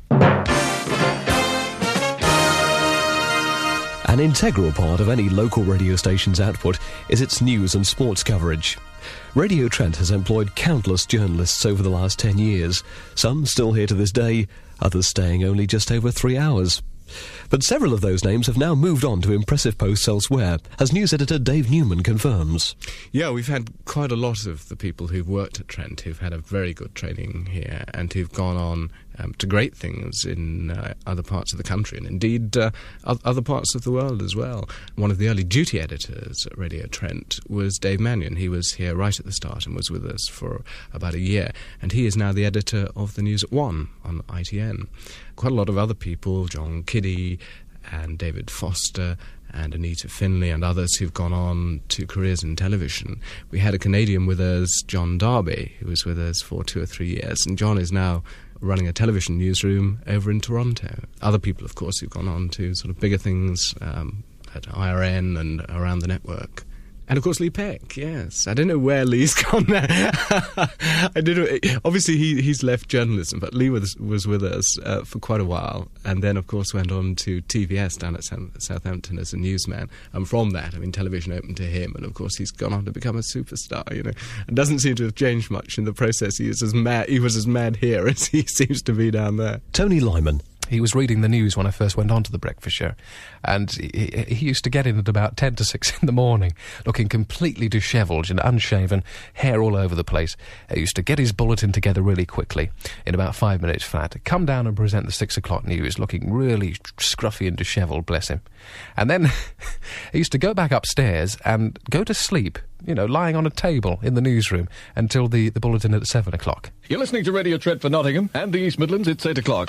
S2: An integral part of any local radio station's output is its news and sports coverage. Radio Trent has employed countless journalists over the last ten years, some still here to this day, others staying only just over three hours. But several of those names have now moved on to impressive posts elsewhere, as news editor Dave Newman confirms.
S4: Yeah, we've had quite a lot of the people who've worked at Trent who've had a very good training here and who've gone on um, to great things in uh, other parts of the country and indeed uh, other parts of the world as well. One of the early duty editors at Radio Trent was Dave Mannion. He was here right at the start and was with us for about a year, and he is now the editor of the News at One on I T N. Quite a lot of other people, John Kiddie and David Foster and Anita Finley and others who've gone on to careers in television. We had a Canadian with us, John Darby, who was with us for two or three years, and John is now running a television newsroom over in Toronto. Other people, of course, who've gone on to sort of bigger things um, at I R N and around the network. And, of course, Lee Peck, yes. I don't know where Lee's gone there. I don't know. Obviously, he, he's left journalism, but Lee was, was with us uh, for quite a while, and then, of course, went on to T V S down at Southampton as a newsman. And from that, I mean, television opened to him, and, of course, he's gone on to become a superstar, you know. And doesn't seem to have changed much in the process. He, is as mad, he was as mad here as he seems to be down there.
S2: Tony Lyman.
S12: He was reading the news when I first went on to the breakfast show, and he, he used to get in at about ten to six in the morning, looking completely dishevelled and unshaven, hair all over the place. He used to get his bulletin together really quickly, in about five minutes flat, come down and present the six o'clock news, looking really scruffy and dishevelled, bless him. And then he used to go back upstairs and go to sleep, you know, lying on a table in the newsroom until the, the bulletin at seven o'clock.
S5: You're listening to Radio Trent for Nottingham and the East Midlands. It's eight o'clock.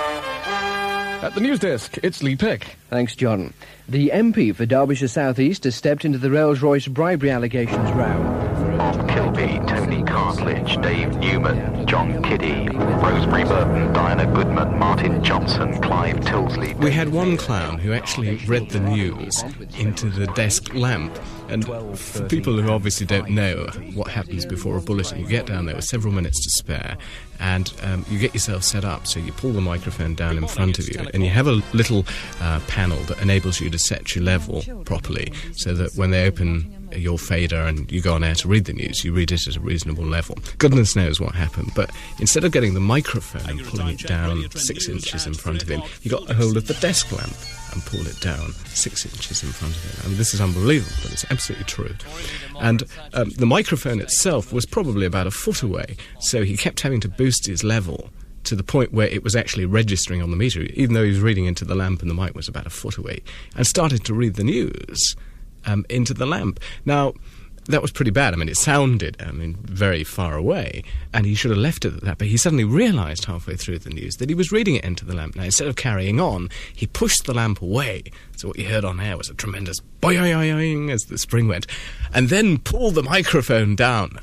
S5: At the news desk, it's Lee Peck.
S11: Thanks, John. The M P for Derbyshire South East has stepped into the Rolls-Royce bribery allegations row.
S17: Kilby, Tony Cartledge, Dave Newman, John Kiddie, Rosemary Burton, Diana Goodman, Martin Johnson, Clive Tilsley.
S4: We had one clown who actually read the news into the desk lamp. And for people who obviously don't know what happens before a bulletin, you get down there with several minutes to spare, and um, you get yourself set up. So you pull the microphone down in front of you, and you have a little uh, panel that enables you to set your level properly, so that when they open your fader and you go on air to read the news, you read it at a reasonable level. Goodness knows what happened, but instead of getting the microphone and pulling it down six inches in front of him, he got a hold of the desk lamp and pulled it down six inches in front of him. I mean, this is unbelievable, but it's absolutely true. And um, the microphone itself was probably about a foot away, so he kept having to boost his level to the point where it was actually registering on the meter, even though he was reading into the lamp and the mic was about a foot away, and started to read the news um, into the lamp. Now, that was pretty bad. I mean, it sounded, I mean, very far away, and he should have left it at that, but he suddenly realised halfway through the news that he was reading it into the lamp. Now, instead of carrying on, he pushed the lamp away, so what you heard on air was a tremendous boing as the spring went, and then pulled the microphone down.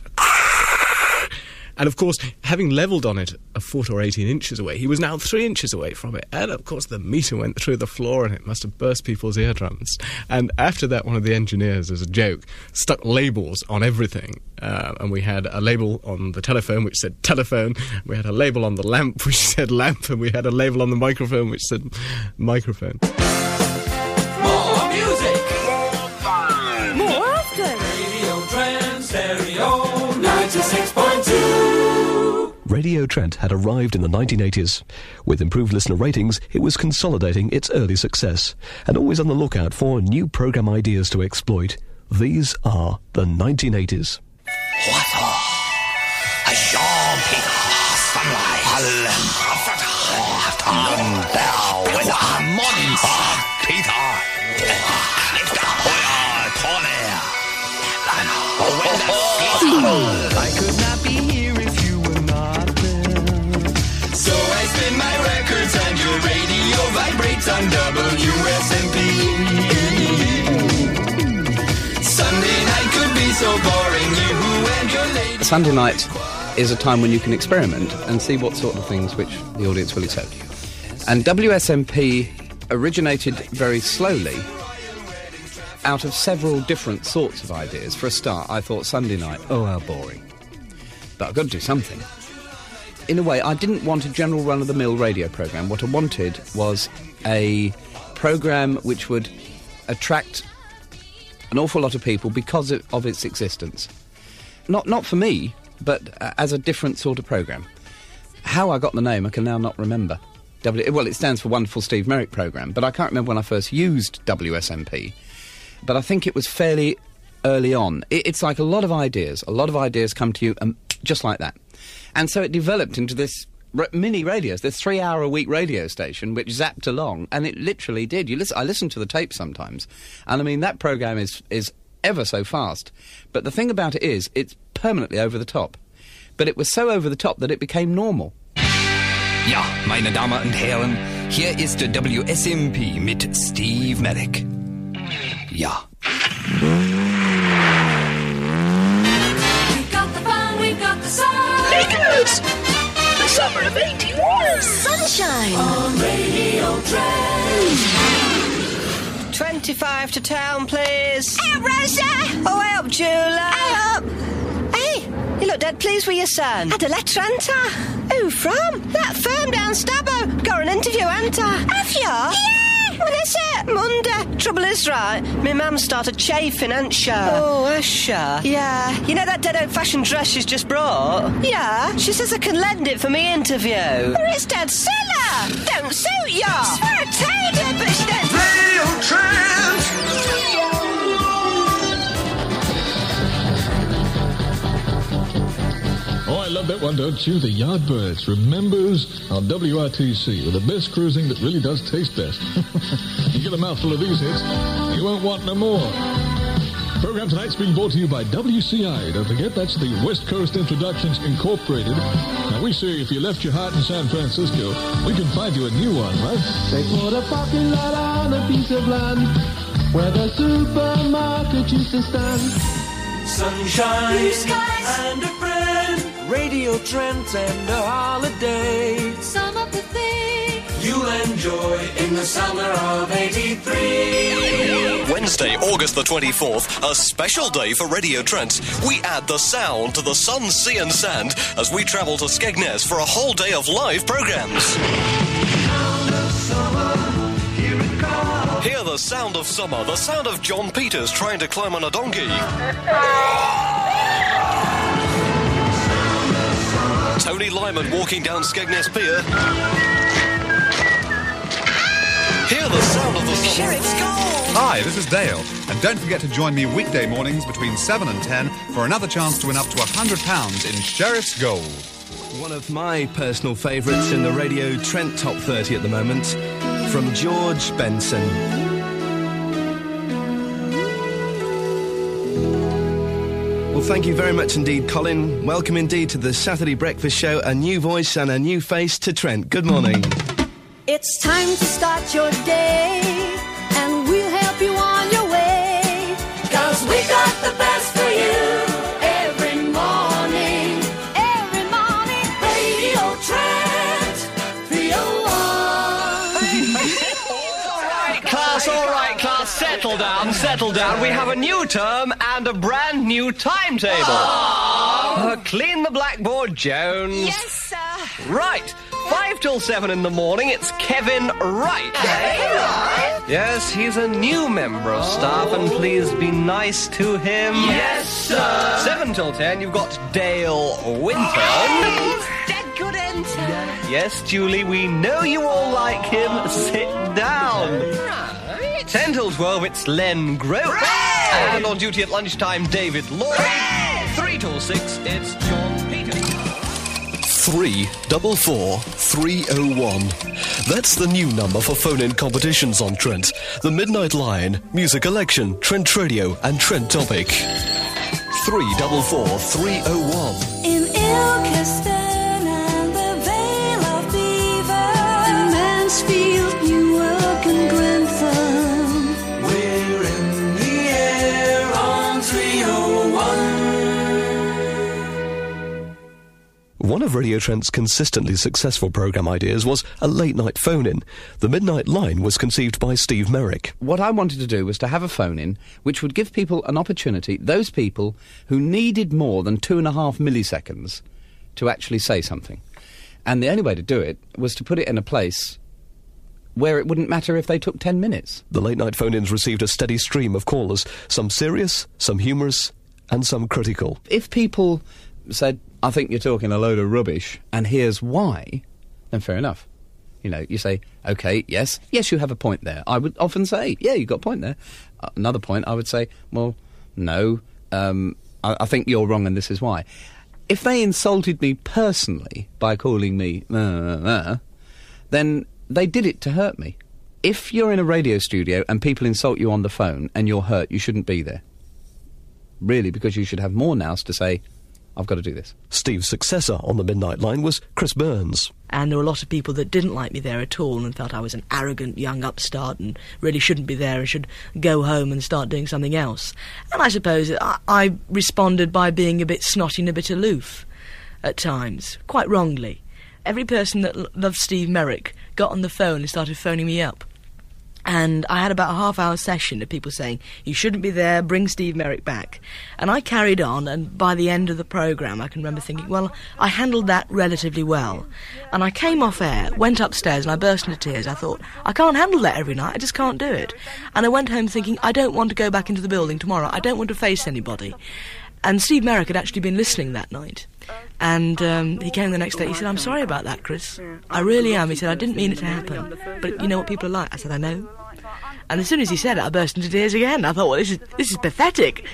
S4: And, of course, having levelled on it a foot or eighteen inches away, he was now three inches away from it. And, of course, the meter went through the floor and it must have burst people's eardrums. And after that, one of the engineers, as a joke, stuck labels on everything. Uh, and we had a label on the telephone which said telephone. We had a label on the lamp which said lamp. And we had a label on the microphone which said microphone.
S6: More music. More fun.
S13: More often.
S6: Radio Trent Stereo ninety-six point two.
S2: Radio Trent had arrived in the nineteen eighties. With improved listener ratings, it was consolidating its early success, and always on the lookout for new programme ideas to exploit. These are the nineteen eighties.
S6: What a Jean-Peter sunlight. Afternoon bell with a monster Peter. I could not be here if you were not there. So I spin my records and your radio vibrates on W so boring. You and your lady.
S16: Sunday night is a time when you can experiment and see what sort of things which the audience will accept. And W S M P originated very slowly out of several different sorts of ideas. For a start, I thought Sunday night, oh, how boring. But I've got to do something. In a way, I didn't want a general run-of-the-mill radio programme. What I wanted was a programme which would attract an awful lot of people because of, of its existence. Not not for me, but uh, as a different sort of programme. How I got the name, I can now not remember. W- well, it stands for Wonderful Steve Merrick Programme, but I can't remember when I first used W S M P. But I think it was fairly early on. It, it's like a lot of ideas. A lot of ideas come to you um, just like that. And so it developed into this r- mini radios, this three-hour-a-week radio station, which zapped along, and it literally did. You listen, I listen to the tape sometimes, and I mean, that programme is, is ever so fast. But the thing about it is, it's permanently over the top. But it was so over the top that it became normal.
S18: Ja, meine Damen und Herren, hier ist der W S M P mit Steve Merrick. Ja.
S6: We've got the fun, we've got the sun.
S19: Lakers! The summer of eighty-one! Sunshine!
S6: On Radio Trent.
S14: twenty-five to town, please.
S19: Hey up, Rosa!
S14: Oh, hey up, Jula.
S19: Hey up!
S14: Hey, you look dead pleased with your son.
S19: Had a letter, Anta.
S14: Who from?
S19: That firm down Stabbo.
S14: Got an interview, Anta.
S19: Have you? Yeah! What is it?
S14: Monday. Trouble is, right, my mum started chafing, ain't she?
S19: Oh, has she?
S14: Yeah. You know that dead old-fashioned dress she's just brought?
S19: Yeah.
S14: She says I can lend it for me interview.
S19: But it's dead siller. Don't suit you.
S14: It's
S19: for a tailor, but she don't...
S6: Radio Trent.
S21: Oh, I love that one, don't you? The Yardbirds, Remembers on W R T C, with the best cruising that really does taste best. You get a mouthful of these hits, you won't want no more. Program tonight's being brought to you by W C I. Don't forget, that's the West Coast Introductions Incorporated. Now, we say if you left your heart in San Francisco, we can find you a new one, right?
S6: They put a parking lot on a piece of land where the supermarket used to stand. Sunshine
S19: Blue skies.
S6: and a friend, Radio Trent and a holiday.
S19: Some of the things
S6: You'll enjoy in the summer of eighty-three.
S22: Wednesday, August the twenty-fourth, a special day for Radio Trent. We add the sound to the sun, sea and sand as we travel to Skegness for a whole day of live programmes. Hear the sound of summer, the sound of John Peters trying to climb on a donkey. Tony Lyman walking down Skegness Pier. Hear the sound of the summer.
S19: Sheriff's Gold.
S23: Hi, this is Dale, and don't forget to join me weekday mornings between seven and ten for another chance to win up to one hundred pounds in Sheriff's Gold.
S25: One of my personal favourites in the Radio Trent Top thirty at the moment, from George Benson. Well, thank you very much indeed, Colin. Welcome indeed to the Saturday Breakfast Show. A new voice and a new face to Trent. Good morning.
S19: It's time to start your day, and we'll help you on your way. 'Cause we got the best for you every morning. Every morning. Radio Trent three oh one.
S26: All right, class, all right, class. Settle down, settle down. We have a new term and a brand new timetable. Uh, clean the blackboard, Jones.
S19: Yes, sir.
S26: Right. Five till seven in the morning, it's Kevin Wright.
S19: Hey, Wright.
S26: Yes, he's a new member of staff, and please be nice to him.
S6: Yes, sir.
S26: Seven till ten, you've got Dale Winton.
S19: He's dead good enter.
S26: Yes, Julie, we know you all like him. Sit down.
S19: Right.
S26: Ten till twelve, it's Len Grote.
S19: Right.
S26: And on duty at lunchtime, David Lloyd.
S19: Right.
S26: Three till six, it's John Peters.
S2: three four four, three oh one. That's the new number for phone-in competitions on Trent. The Midnight Line, Music Election, Trent Radio and Trent Topic. three four four, three oh one.
S19: In Ilkeston and the Vale of Beaver, in Mansfield, Newark and Grantham,
S6: We're in the air on three oh one.
S2: One of Radio Trent's consistently successful programme ideas was a late-night phone-in. The Midnight Line was conceived by Steve Merrick.
S16: What I wanted to do was to have a phone-in which would give people an opportunity, those people who needed more than two and a half milliseconds to actually say something. And the only way to do it was to put it in a place where it wouldn't matter if they took ten minutes.
S2: The late-night phone-ins received a steady stream of callers, some serious, some humorous, and some critical.
S16: If people said, I think you're talking a load of rubbish, and here's why, then fair enough. You know, you say, OK, yes, yes, you have a point there. I would often say, yeah, you've got a point there. Uh, another point, I would say, well, no, um, I, I think you're wrong and this is why. If they insulted me personally by calling me, uh, uh, then they did it to hurt me. If you're in a radio studio and people insult you on the phone and you're hurt, you shouldn't be there. Really, because you should have more nous to say, I've got to do this.
S2: Steve's successor on the Midnight Line was Chris Burns.
S1: And there were a lot of people that didn't like me there at all and felt I was an arrogant young upstart and really shouldn't be there and should go home and start doing something else. And I suppose I, I responded by being a bit snotty and a bit aloof at times, quite wrongly. Every person that l- loved Steve Merrick got on the phone and started phoning me up. And I had about a half-hour session of people saying, you shouldn't be there, bring Steve Merrick back. And I carried on, and by the end of the programme, I can remember thinking, well, I handled that relatively well. And I came off air, went upstairs, and I burst into tears. I thought, I can't handle that every night, I just can't do it. And I went home thinking, I don't want to go back into the building tomorrow, I don't want to face anybody. And Steve Merrick had actually been listening that night. And um, he came the next day, he said, I'm sorry about that, Chris. I really am. He said, I didn't mean it to happen. But you know what people are like? I said, I know. And as soon as he said it, I burst into tears again. I thought, well, this is, this is pathetic.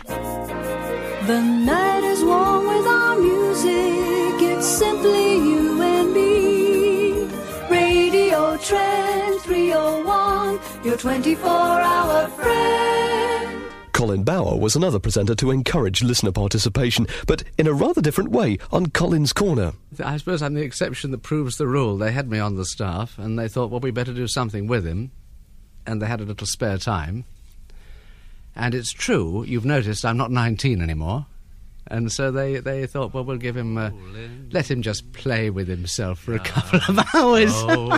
S19: The night is warm with our music. It's simply you and me. Radio Trent three oh one, your twenty-four hour friend.
S2: Colin Bauer was another presenter to encourage listener participation, but in a rather different way on Colin's Corner.
S7: I suppose I'm the exception that proves the rule. They had me on the staff, and they thought, well, we better do something with him. And they had a little spare time. And it's true, you've noticed I'm not nineteen anymore. And so they, they thought, well, we'll give him, uh, let him just play with himself for a couple of hours.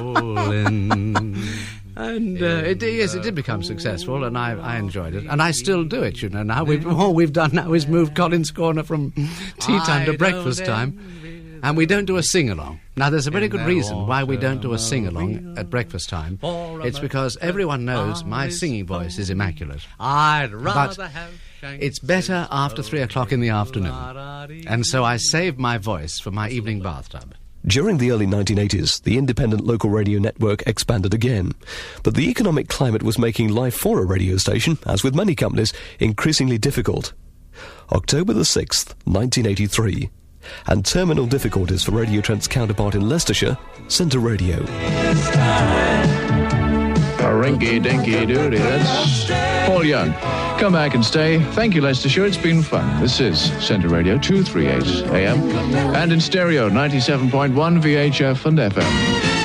S7: And uh, it, yes, it did become successful, and I, I enjoyed it. And I still do it, you know, now. We've, all we've done now is move Colin's Corner from tea time to breakfast time. And we don't do a sing-along. Now, there's a very good reason why we don't do a sing-along at breakfast time. It's because everyone knows my singing voice is immaculate.
S1: I'd rather
S7: But
S1: have...
S7: it's better after three o'clock in the afternoon. And so I saved my voice for my evening bathtub.
S2: During the early nineteen eighties, the independent local radio network expanded again. But the economic climate was making life for a radio station, as with many companies, increasingly difficult. October the sixth, nineteen eighty-three. And terminal difficulties for Radio Trent's counterpart in Leicestershire, Centre Radio.
S21: A rinky-dinky doody, that's Paul Young. Come back and stay. Thank you, Leicestershire. It's been fun. This is Centre Radio two thirty-eight A M and in stereo ninety-seven point one V H F and F M.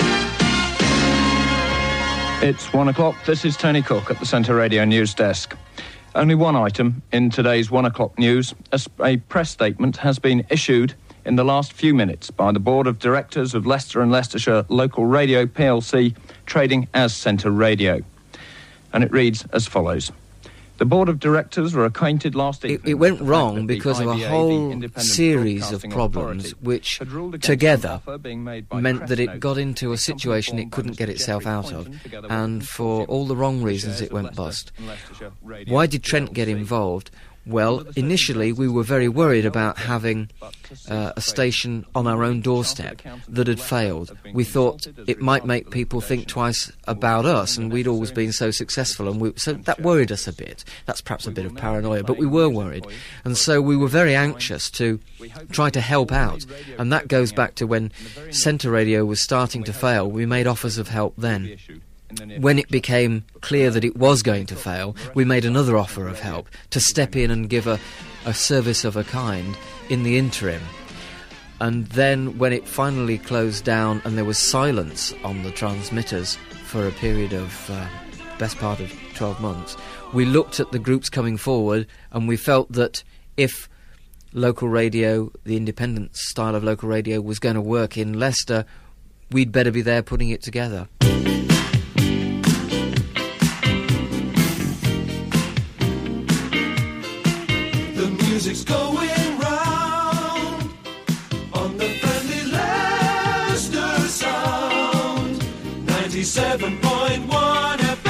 S3: It's one o'clock. This is Tony Cook at the Centre Radio News Desk. Only one item in today's one o'clock news. A, a press statement has been issued in the last few minutes by the Board of Directors of Leicester and Leicestershire Local Radio P L C, trading as Centre Radio. And it reads as follows. The Board of Directors were acquainted last evening...
S8: It, it went wrong because of a whole series of problems which, together, meant that it got into a situation it couldn't get itself out of, and for all the wrong reasons it went bust. Why did Trent get involved? Well, initially we were very worried about having uh, a station on our own doorstep that had failed. We thought it might make people think twice about us, and we'd always been so successful, and we, so that worried us a bit. That's perhaps a bit of paranoia, but we were worried. And so we were very anxious to try to help out, and that goes back to when Centre Radio was starting to fail. We made offers of help then. When it became clear that it was going to fail, we made another offer of help to step in and give a, a service of a kind in the interim. And then when it finally closed down and there was silence on the transmitters for a period of uh, best part of twelve months, we looked at the groups coming forward and we felt that if local radio, the independent style of local radio, was going to work in Leicester, we'd better be there putting it together.
S6: The music's going round on the friendly Leicester sound, ninety-seven point one F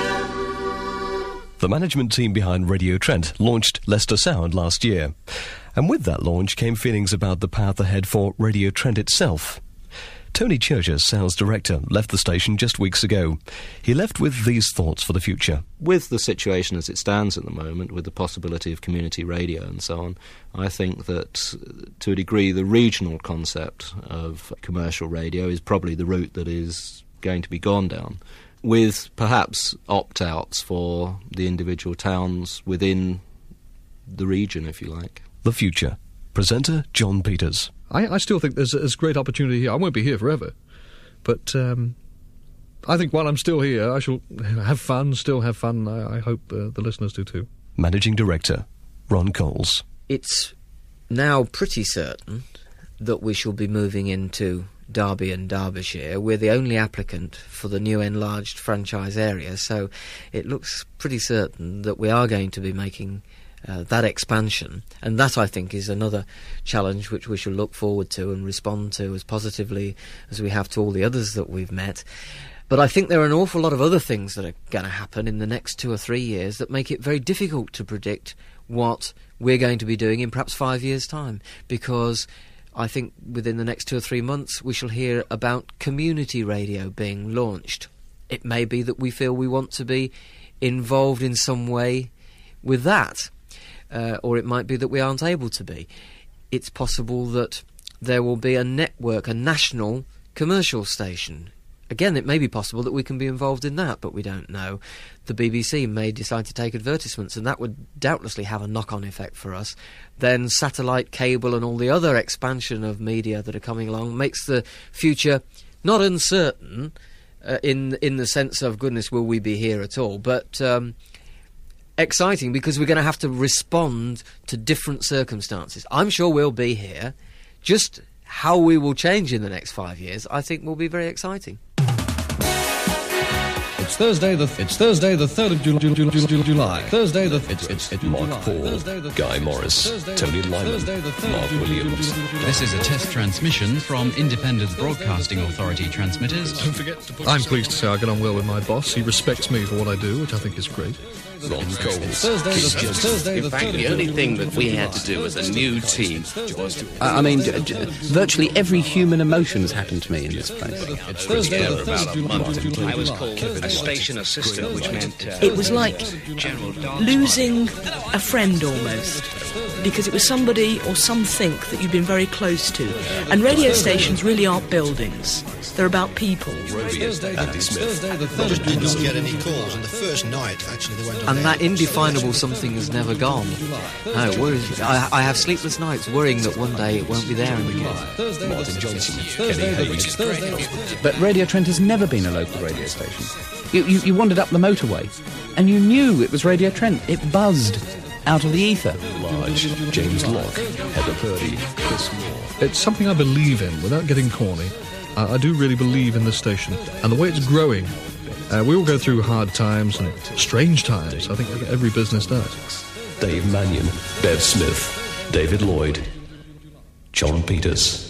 S6: M.
S2: The management team behind Radio Trent launched Leicester Sound last year. And with that launch came feelings about the path ahead for Radio Trent itself. Tony Churcher, sales director, left the station just weeks ago. He left with these thoughts for the future.
S9: With the situation as it stands at the moment, with the possibility of community radio and so on, I think that, to a degree, the regional concept of commercial radio is probably the route that is going to be gone down, with perhaps opt-outs for the individual towns within the region, if you like.
S2: The future. Presenter John Peters.
S21: I, I still think there's, there's great opportunity here. I won't be here forever, but um, I think while I'm still here, I shall have fun, still have fun. I, I hope uh, the listeners do too.
S2: Managing Director Ron Coles.
S8: It's now pretty certain that we shall be moving into Derby and Derbyshire. We're the only applicant for the new enlarged franchise area, so it looks pretty certain that we are going to be making Uh, that expansion, and that, I think, is another challenge which we shall look forward to and respond to as positively as we have to all the others that we've met. But I think there are an awful lot of other things that are going to happen in the next two or three years that make it very difficult to predict what we're going to be doing in perhaps five years' time, because I think within the next two or three months we shall hear about community radio being launched. It may be that we feel we want to be involved in some way with that. Uh, or it might be that we aren't able to be. It's possible that there will be a network, a national commercial station. Again, it may be possible that we can be involved in that, but we don't know. The B B C may decide to take advertisements, and that would doubtlessly have a knock-on effect for us. Then satellite, cable, and all the other expansion of media that are coming along makes the future not uncertain uh, in in the sense of, goodness, will we be here at all, but Um, exciting, because we're going to have to respond to different circumstances. I'm sure we'll be here. Just how we will change in the next five years, I think, will be very exciting.
S5: It's Thursday the th- it's Thursday the third of Ju- Ju- Ju- Ju- Ju- July. Thursday the th- it's it's, it's
S2: Mark Paul, Guy Morris, Tony Lyman, Mark Williams.
S10: This is a test transmission from Independent Broadcasting Authority transmitters.
S21: Don't forget to put I'm pleased to say I get on well with my boss. He respects me for what I do, which I think is great.
S2: Ron Coles.
S21: Thursday the, Thursday
S12: In
S21: the
S12: fact, the only thing that we had to do as a new team.
S16: I mean, j- j- virtually every human emotion has happened to me in this place.
S21: It's Thursday the
S12: about a month.
S21: July.
S12: I was called a station assistant, which meant uh,
S1: It was like losing a friend almost, because it was somebody or something that you'd been very close to. And radio stations really aren't buildings. They're about people.
S2: Andy Smith.
S15: I didn't get any calls, and the first night, actually, they went on
S8: And
S15: there.
S8: that indefinable something has never gone. No, it worries. I, I have sleepless nights worrying that one day it won't be there anymore.
S2: Martin Johnson, Kenny Hayes.
S16: But Radio Trent has never been a local radio station. You, you, you wandered up the motorway, and you knew it was Radio Trent. It buzzed out of the ether.
S2: Large, James Locke, Heather Purdy, Chris Moore.
S21: It's something I believe in, without getting corny. I, I do really believe in this station, and the way it's growing. Uh, we all go through hard times and strange times. I think every business does.
S2: Dave Mannion, Bev Smith, David Lloyd, John Peters.